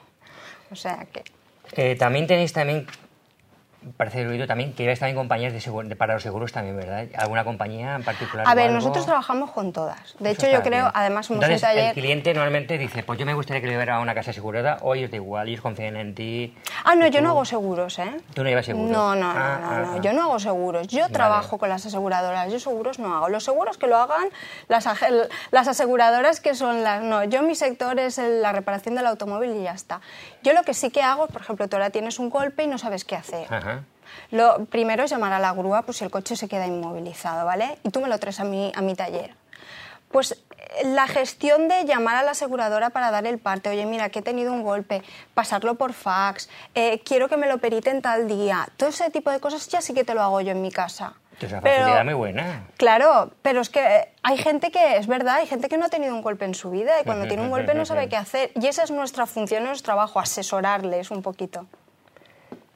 O sea que... Eh, también tenéis también, parece el oído también, que lleváis también compañías de seguro- de- para los seguros también, ¿verdad? ¿Alguna compañía en particular? A o ver, algo? nosotros trabajamos con todas. De Eso hecho, yo está creo, bien. además somos Entonces, un taller... el cliente normalmente dice, pues yo me gustaría que lo llevara a una casa asegurada, o ellos da igual, ellos confían en ti. Ah, no, y yo tú- no hago seguros, ¿eh? ¿Tú no llevas seguros? No, no, no, Ah, no, ah, no, ah. yo no hago seguros. Yo Vale. trabajo con las aseguradoras, yo seguros no hago. Los seguros que lo hagan las, age- las aseguradoras que son las... No, yo mi sector es el- la reparación del automóvil y ya está. Yo lo que sí que hago, por ejemplo, tú ahora tienes un golpe y no sabes qué hacer. Ajá. Lo primero es llamar a la grúa pues, si el coche se queda inmovilizado, ¿vale? Y tú me lo traes a mi, a mi taller. Pues eh, la gestión de llamar a la aseguradora para dar el parte, oye, mira, que he tenido un golpe, pasarlo por fax, eh, quiero que me lo periten tal día, todo ese tipo de cosas ya sí que te lo hago yo en mi casa. Es una Pero- facilidad muy buena. Claro, pero es que eh, hay gente que, es verdad, hay gente que no ha tenido un golpe en su vida y cuando tiene un golpe no sabe qué hacer. Y esa es nuestra función, nuestro trabajo, asesorarles un poquito.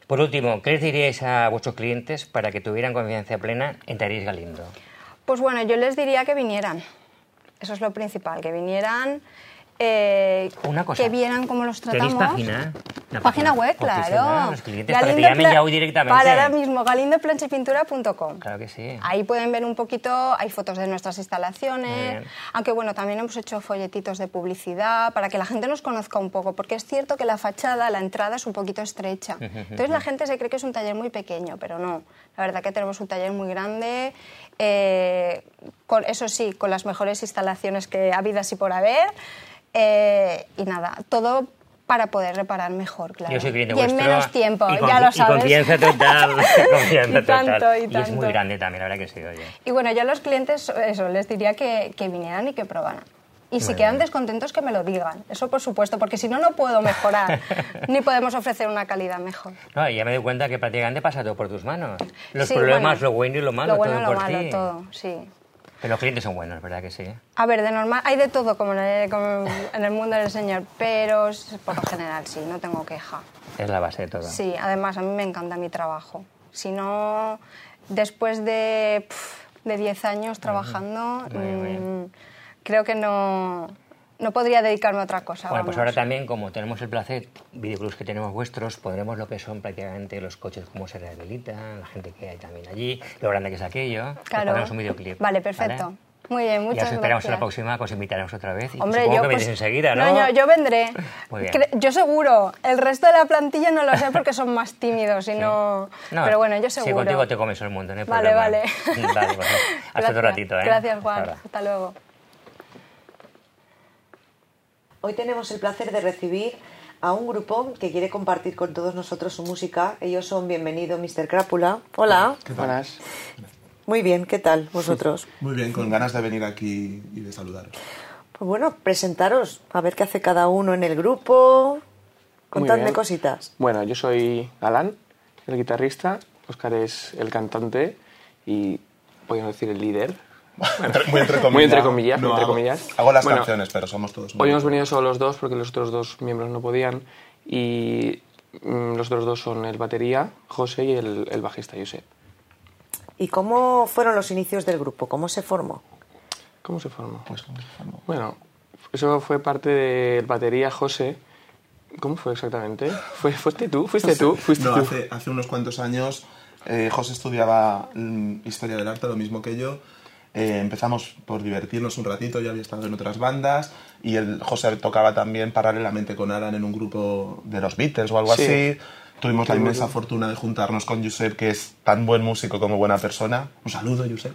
Por último, ¿qué les diríais a vuestros clientes para que tuvieran confianza plena en Thaís Galindo? Pues bueno, yo les diría que vinieran. Eso es lo principal, que vinieran, eh, Una cosa, que vieran cómo los tratamos. ¿tenéis página? Una Página web, Pues sí, claro. Los clientes para que te llamen ya hoy directamente. Vale, ahora mismo, galindo plancha y pintura punto com. Claro que sí. Ahí pueden ver un poquito, hay fotos de nuestras Muy instalaciones, bien. aunque bueno, también hemos hecho folletitos de publicidad para que la gente nos conozca un poco, porque es cierto que la fachada, la entrada es un poquito estrecha. Entonces la gente se cree que es un taller muy pequeño, pero no. La verdad que tenemos un taller muy grande, eh, con, eso sí, con las mejores instalaciones que ha habido así por haber, eh, y nada, todo para poder reparar mejor, claro. Yo soy cliente y vuestro. en menos tiempo, y con- ya lo y sabes. confianza total. confianza Y tanto, total. y es tanto. muy grande también, la verdad que sí, oye. Y bueno, yo a los clientes, eso, les diría que, que vinieran y que probaran. Y si Muy quedan bien. descontentos, que me lo digan. Eso por supuesto, porque si no, no puedo mejorar, ni podemos ofrecer una calidad mejor. No, y ya me doy cuenta que prácticamente pasa todo por tus manos. Los Sí, problemas, bueno, lo bueno y lo malo, lo bueno todo y lo por malo, ti. todo, sí. Pero los clientes son buenos, ¿verdad que sí? A ver, de normal, hay de todo como en el, como en el mundo del señor, pero s- por lo general sí, no tengo queja. Es la base de todo. Sí, además a mí me encanta mi trabajo. Si no, después de pf, de diez años trabajando, Muy bien, muy bien. mm, creo que no, no podría dedicarme a otra cosa. Bueno, pues vamos. ahora también, como tenemos el placer, videoclubs que tenemos vuestros, pondremos lo que son prácticamente los coches, cómo se rehabilitan, la gente que hay también allí, lo grande que es aquello. Pues Claro. pondremos un videoclip. Vale, perfecto. ¿vale? Muy bien, Ya muchas os esperamos en la gracias. próxima, que os invitaremos otra vez. Y Hombre, supongo yo que pues, vendréis enseguida, ¿no? No, yo, yo vendré. Muy bien. Cre- Yo seguro. El resto de la plantilla no lo sé porque son más tímidos y no... No, Pero bueno, yo seguro. Sí, contigo te comes el mundo, no hay Vale, problema. vale. Vale, pues hasta otro Gracias. ratito, ¿eh? Gracias, Juan. Hasta ahora. Hasta luego. Hoy tenemos el placer de recibir a un grupo que quiere compartir con todos nosotros su música. Ellos son Bienvenido, mister Crápula. Hola. ¿Qué tal? Buenas. Muy bien, ¿qué tal vosotros? Muy bien, con ganas de venir aquí y de saludaros. Pues bueno, presentaros, a ver qué hace cada uno en el grupo. Contadme bien. cositas. Bueno, yo soy Alan, el guitarrista, Óscar es el cantante y, podríamos decir, el líder. Entre- muy entre comillas. Muy entre comillas, No, entre hago- comillas. Hago las Bueno, canciones, pero somos todos muy Hoy hemos venido solo los dos porque los otros dos miembros no podían y mm, los otros dos son el batería, José, y el, el bajista, Josep. ¿Y cómo fueron los inicios del grupo? ¿Cómo se formó? ¿Cómo se formó? Pues, ¿cómo se formó? Bueno, eso fue parte del batería, José. ¿Cómo fue exactamente? ¿Fue, ¿Fuiste tú? ¿Fuiste tú? ¿Fuiste No, tú? hace, hace unos cuantos años eh, José estudiaba mm, Historia del Arte, lo mismo que yo. Eh, empezamos por divertirnos un ratito, ya había estado en otras bandas y el José tocaba también paralelamente con Alan en un grupo de los Beatles o algo Sí. así. Tuvimos la Sí, inmensa sí. fortuna de juntarnos con Josep, que es tan buen músico como buena persona. Un saludo, Josep.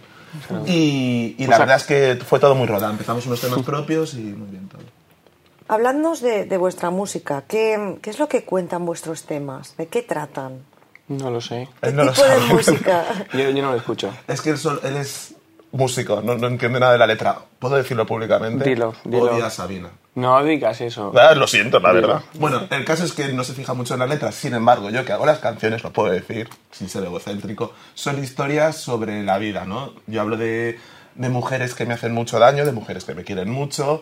Y, y la sea- verdad es que fue todo muy rodado. Empezamos unos temas propios y muy bien todo. Habladnos de, de vuestra música. ¿Qué, ¿Qué es lo que cuentan vuestros temas? ¿De qué tratan? No lo sé. ¿Qué Él no lo tipo de sabe. música? Yo, yo no lo escucho. Es que él, sol- él es músico, no, no entiende nada de la letra. ¿Puedo decirlo públicamente? Dilo, dilo. Odia a Sabina. No digas eso. Ah, lo siento, la Dilo. verdad. Bueno, el caso es que él no se fija mucho en la letra. Sin embargo, yo que hago las canciones, lo puedo decir, sin ser egocéntrico, son historias sobre la vida, ¿no? Yo hablo de, de mujeres que me hacen mucho daño, de mujeres que me quieren mucho,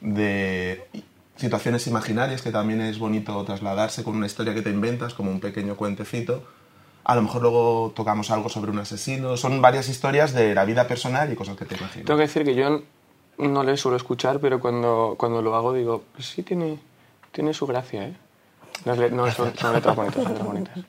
de situaciones imaginarias que también es bonito trasladarse con una historia que te inventas, como un pequeño cuentecito. A lo mejor luego tocamos algo sobre un asesino. Son varias historias de la vida personal y cosas que te imaginas. Tengo que decir que yo no le suelo escuchar, pero cuando, cuando lo hago digo, pues sí tiene, tiene su gracia, ¿eh? No, es le- no, son, son letras bonitas, son letras bonitas.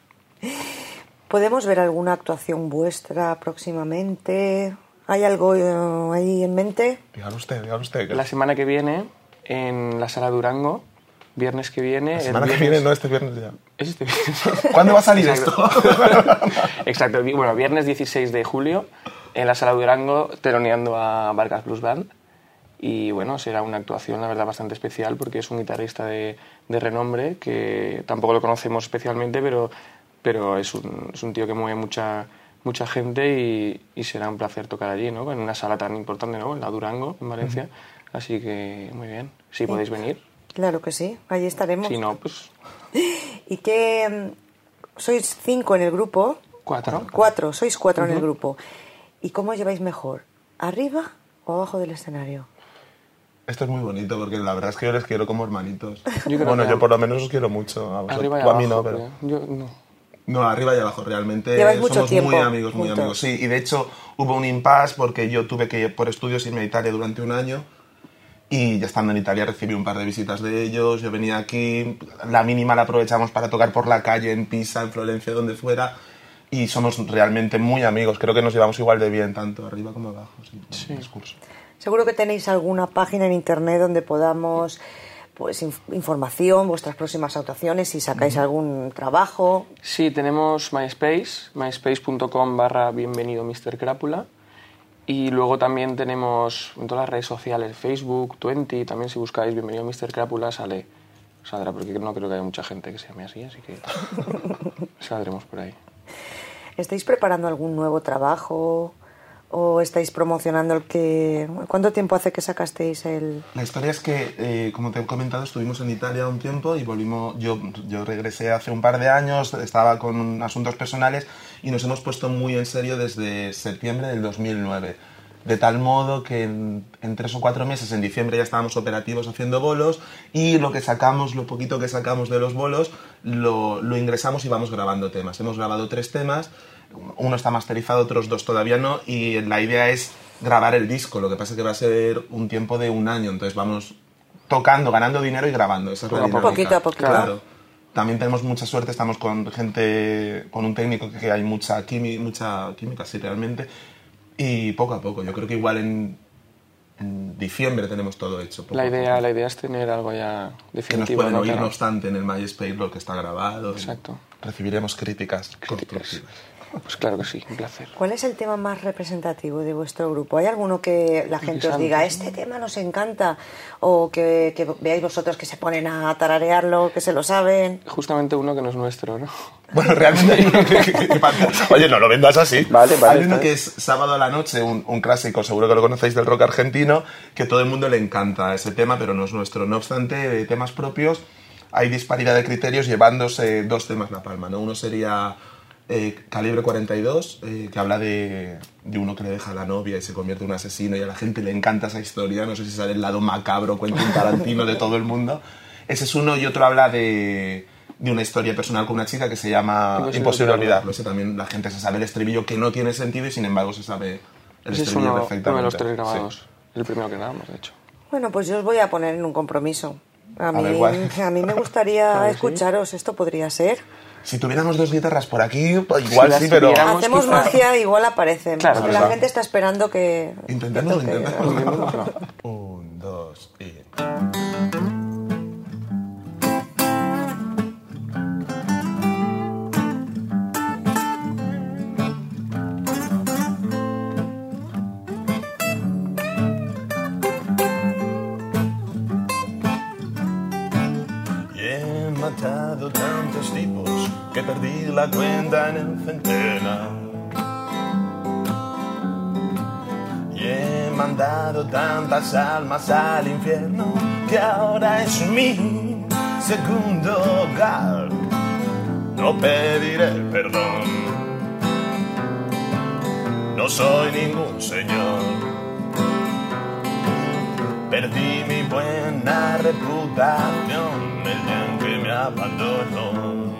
¿Podemos ver alguna actuación vuestra próximamente? ¿Hay algo eh, ahí en mente? Dígalo usted, dígalo usted. que- La semana que viene, en la Sala Durango, viernes que viene... La el semana que viernes- viene, no este viernes ya. ¿Es este viernes? ¿Cuándo va a salir Exacto. esto? Exacto, vi- bueno, viernes dieciséis de julio, en la Sala Durango, teloneando a Vargas Blues Band. Y bueno, será una actuación, la verdad, bastante especial porque es un guitarrista de, de renombre que tampoco lo conocemos especialmente, pero, pero es, un, es un tío que mueve mucha, mucha gente y, y será un placer tocar allí, ¿no? En una sala tan importante, ¿no? En la Durango, en Valencia. Uh-huh. Así que, muy bien. Si sí, podéis venir. Claro que sí, allí estaremos. Si no, pues... ¿Y qué? ¿Sois cinco en el grupo? Cuatro. Cuatro, sois cuatro Uh-huh. en el grupo. ¿Y cómo os lleváis mejor? ¿Arriba o abajo del escenario? Esto es muy bonito porque la verdad es que yo les quiero como hermanitos. Yo creo bueno, que yo a- por lo menos os quiero mucho. A vosotros. Arriba y Tú a mí abajo, no, pero... Yo no. No, arriba y abajo, realmente Lleváis mucho somos tiempo muy amigos, muy juntos. amigos. Sí, y de hecho hubo un impasse porque yo tuve que, por estudios, irme a Italia durante un año y ya estando en Italia recibí un par de visitas de ellos, yo venía aquí, la mínima la aprovechamos para tocar por la calle, en Pisa, en Florencia, donde fuera, y somos realmente muy amigos, creo que nos llevamos igual de bien, tanto arriba como abajo, sí, Sí. discurso. Seguro que tenéis alguna página en internet donde podamos, pues, inf- información, vuestras próximas actuaciones, si sacáis algún trabajo. Sí, tenemos MySpace, myspace.com barra bienvenido mister Crápula. Y luego también tenemos en todas las redes sociales, Facebook, Twenty, también si buscáis bienvenido mister Crápula sale, saldrá, porque no creo que haya mucha gente que se llame así, así que saldremos por ahí. ¿Estáis preparando algún nuevo trabajo o estáis promocionando el que... ¿Cuánto tiempo hace que sacasteis el...? La historia es que, eh, como te he comentado, estuvimos en Italia un tiempo y volvimos. Yo, yo regresé hace un par de años, estaba con asuntos personales y nos hemos puesto muy en serio desde septiembre del dos mil nueve. De tal modo que en, en tres o cuatro meses, en diciembre, ya estábamos operativos haciendo bolos y lo que sacamos, lo poquito que sacamos de los bolos, lo, lo ingresamos y vamos grabando temas. Hemos grabado tres temas. Uno está masterizado, otros dos todavía no, y la idea es grabar el disco. Lo que pasa es que va a ser un tiempo de un año, entonces vamos tocando, ganando dinero y grabando. Esa es la dinámica. Poquito a poquito. Claro. También tenemos mucha suerte, estamos con gente, con un técnico que hay mucha, quimi, mucha química, sí, realmente, y poco a poco. Yo creo que igual en, en diciembre tenemos todo hecho. Poco La a idea, poco. la idea es tener algo ya Que nos definitivo. pueden ¿no? oír, Claro. no obstante, en el MySpace lo que está grabado. Exacto. Recibiremos críticas, Críticas. constructivas. Pues claro que sí, un placer. ¿Cuál es el tema más representativo de vuestro grupo? ¿Hay alguno que la gente os Interesante. diga, este tema nos encanta? O que, que veáis vosotros que se ponen a tararearlo, que se lo saben. Justamente uno que no es nuestro, ¿no? Bueno, realmente hay uno que, que- que falta. Oye, no lo vendas así. Vale, vale, Hay uno está que bien. es Sábado a la Noche, un, un clásico, seguro que lo conocéis, del rock argentino, que todo el mundo le encanta ese tema, pero no es nuestro. No obstante, de temas propios hay disparidad de criterios llevándose dos temas la palma, ¿no? Uno sería eh, Calibre cuarenta y dos, eh, que habla de, de uno que le deja a la novia y se convierte en un asesino, y a la gente le encanta esa historia. No sé si sale el lado macabro, Quentin Tarantino de todo el mundo. Ese es uno, y otro habla de, de una historia personal con una chica que se llama Imposible Imposible, olvidarlo. olvidarlo. Ese también la gente se sabe el estribillo, que no tiene sentido, y sin embargo se sabe el Ese es estribillo uno, perfectamente. uno de los tres Sí. grabados. El primero que grabamos, de hecho. Bueno, pues yo os voy a poner en un compromiso. A mí, ver, guay. a mí me gustaría Claro que sí. escucharos, esto podría ser. Si tuviéramos dos guitarras por aquí, pues igual las sí, pero... tuviéramos- Vamos, Hacemos quizá. magia, igual aparecen. Claro, porque claro. la gente está esperando que... Intentémoslo, que toque. intentémoslo. Un, dos y... Y he matado tantos tipos que perdí la cuenta en el centenar. Y he mandado tantas almas al infierno que ahora es mi segundo hogar. No pediré perdón, no soy ningún señor. Perdí mi buena reputación el día en que me abandonó.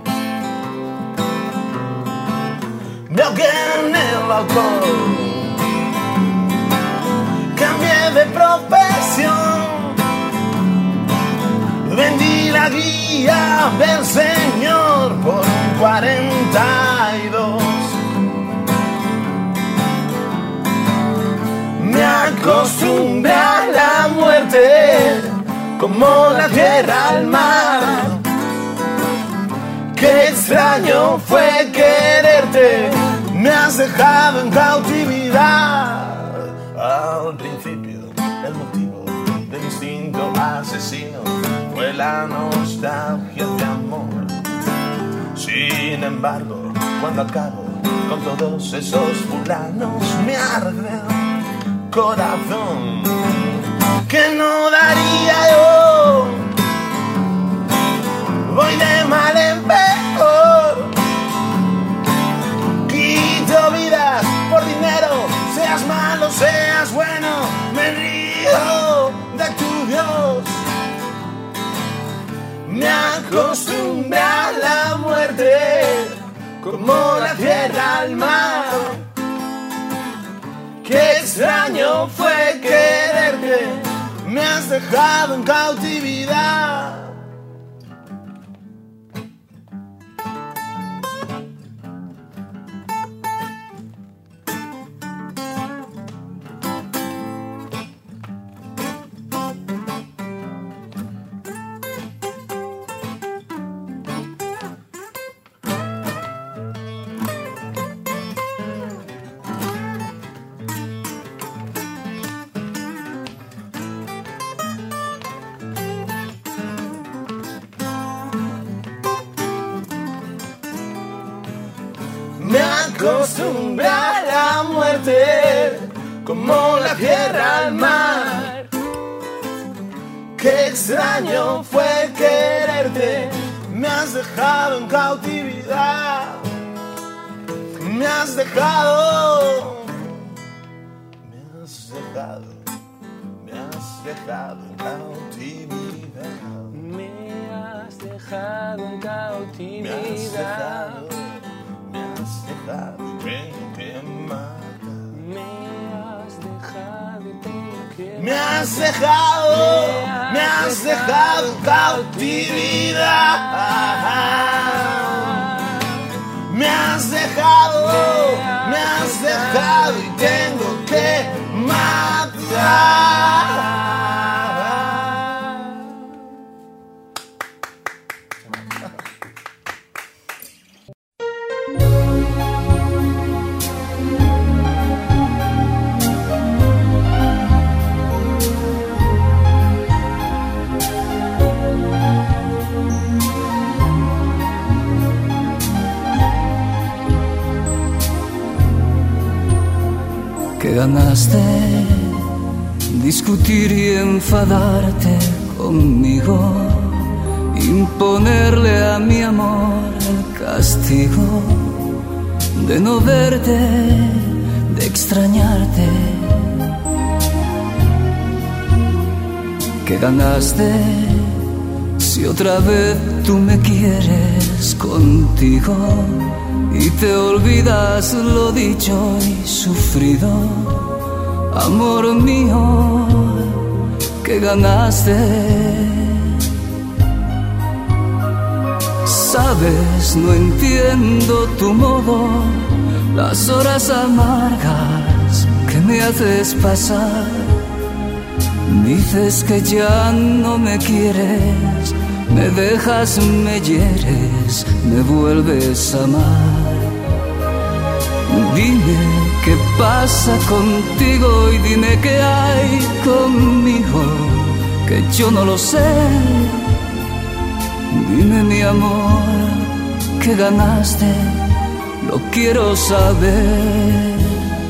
Me ahogué en el alcohol, cambié de profesión, vendí la guía del Señor por un cuarenta y dos. Me acostumbré a la muerte como la tierra al mar. Qué extraño fue quererte, me has dejado en cautividad. Al principio, el motivo del instinto asesino fue la nostalgia de amor. Sin embargo, cuando acabo con todos esos fulanos, me arde el corazón que no daría yo. Voy de mal en peor, quito vidas por dinero, seas malo, seas bueno, me río de tu Dios. Me acostumbré a la muerte como la tierra al mar. Qué extraño fue quererte, me has dejado en cautividad. Me acostumbré a la muerte, como la tierra al mar. Qué extraño fue quererte, me has dejado en cautividad. Me has dejado, me has dejado, me has dejado en cautividad. Me has dejado en cautividad. Me has dejado, me has dejado y tengo que matar. Me has dejado y tengo que Me has dejado, me has dejado en cautividad. Me has dejado, me has dejado y tengo que matar. Qué ganas de discutir y enfadarte conmigo, imponerle a mi amor el castigo de no verte, de extrañarte. Qué ganas de, si otra vez tú me quieres contigo y te olvidas lo dicho y sufrido, amor mío, que ganaste. Sabes, no entiendo tu modo, las horas amargas que me haces pasar. Dices que ya no me quieres, me dejas, me hieres, me vuelves a amar. Dime qué pasa contigo y dime qué hay conmigo, que yo no lo sé. Dime mi amor, qué ganaste, lo quiero saber.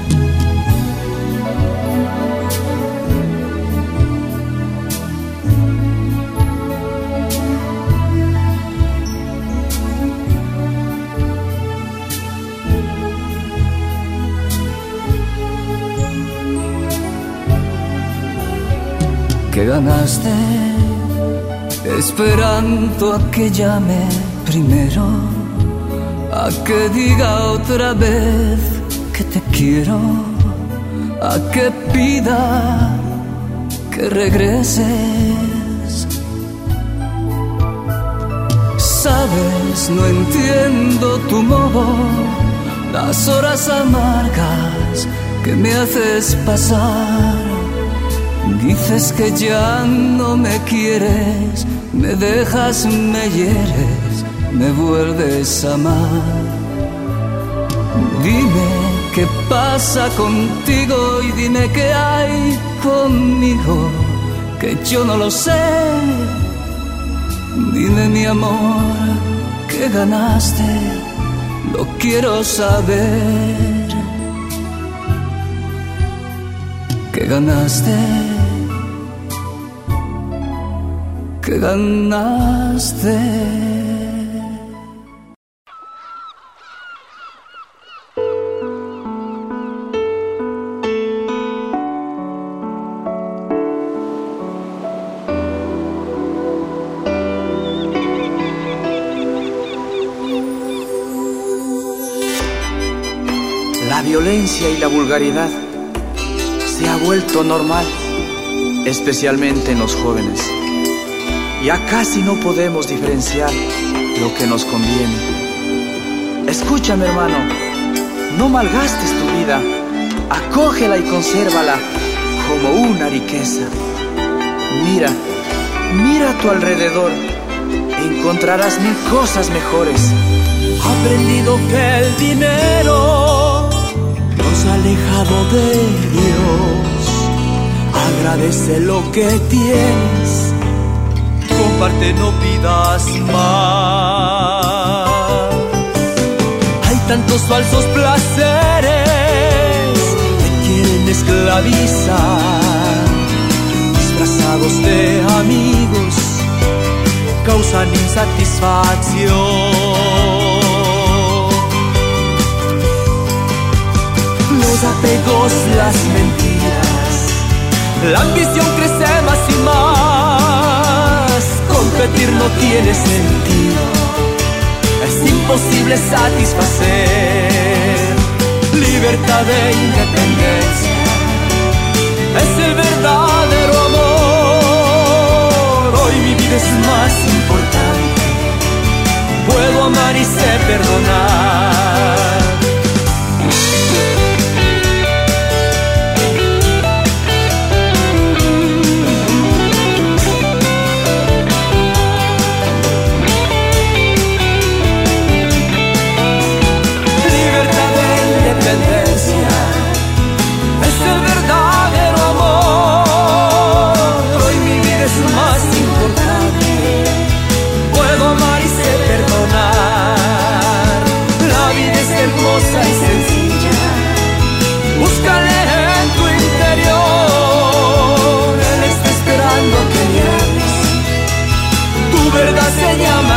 Que ganaste esperando a que llame primero, a que diga otra vez que te quiero, a que pida que regreses. Sabes, no entiendo tu modo, las horas amargas que me haces pasar. Dices que ya no me quieres, me dejas, me hieres, me vuelves a amar. Dime qué pasa contigo y dime qué hay conmigo, que yo no lo sé. Dime mi amor, qué ganaste, lo quiero saber. ¿Qué ganaste? ¿Qué ganaste? violencia y la vulgaridad se ha vuelto normal, especialmente en los jóvenes. Ya casi no podemos diferenciar lo que nos conviene. Escúchame, hermano, no malgastes tu vida, acógela y consérvala como una riqueza. Mira, mira a tu alrededor, encontrarás mil cosas mejores. He aprendido que el dinero nos ha alejado de Dios. Agradece lo que tienes, comparte, no pidas más. Hay tantos falsos placeres que quieren esclavizar, disfrazados de amigos, causan insatisfacción. Los apegos, las mentiras, la ambición crece más y más. Competir no tiene sentido, es imposible satisfacer. Libertad e independencia es el verdadero amor. Hoy mi vida es más importante, puedo amar y sé perdonar. Es el verdadero amor. Hoy mi vida es más importante, puedo amar y sé perdonar. La vida es hermosa y sencilla, búscale en tu interior. Él está esperando que le hables, tu verdad se llama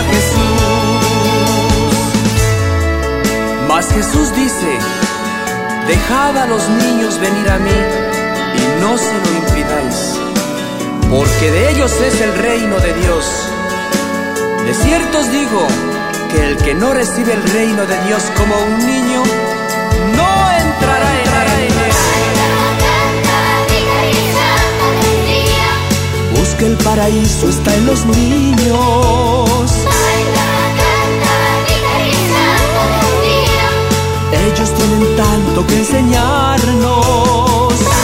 Jesús. Mas Jesús dice: dejad a los niños venir a mí y no se lo impidáis, porque de ellos es el reino de Dios. De cierto os digo que el que no recibe el reino de Dios como un niño, no entrará en él. Busca el paraíso, está en los niños. Ellos tienen tanto que enseñarnos.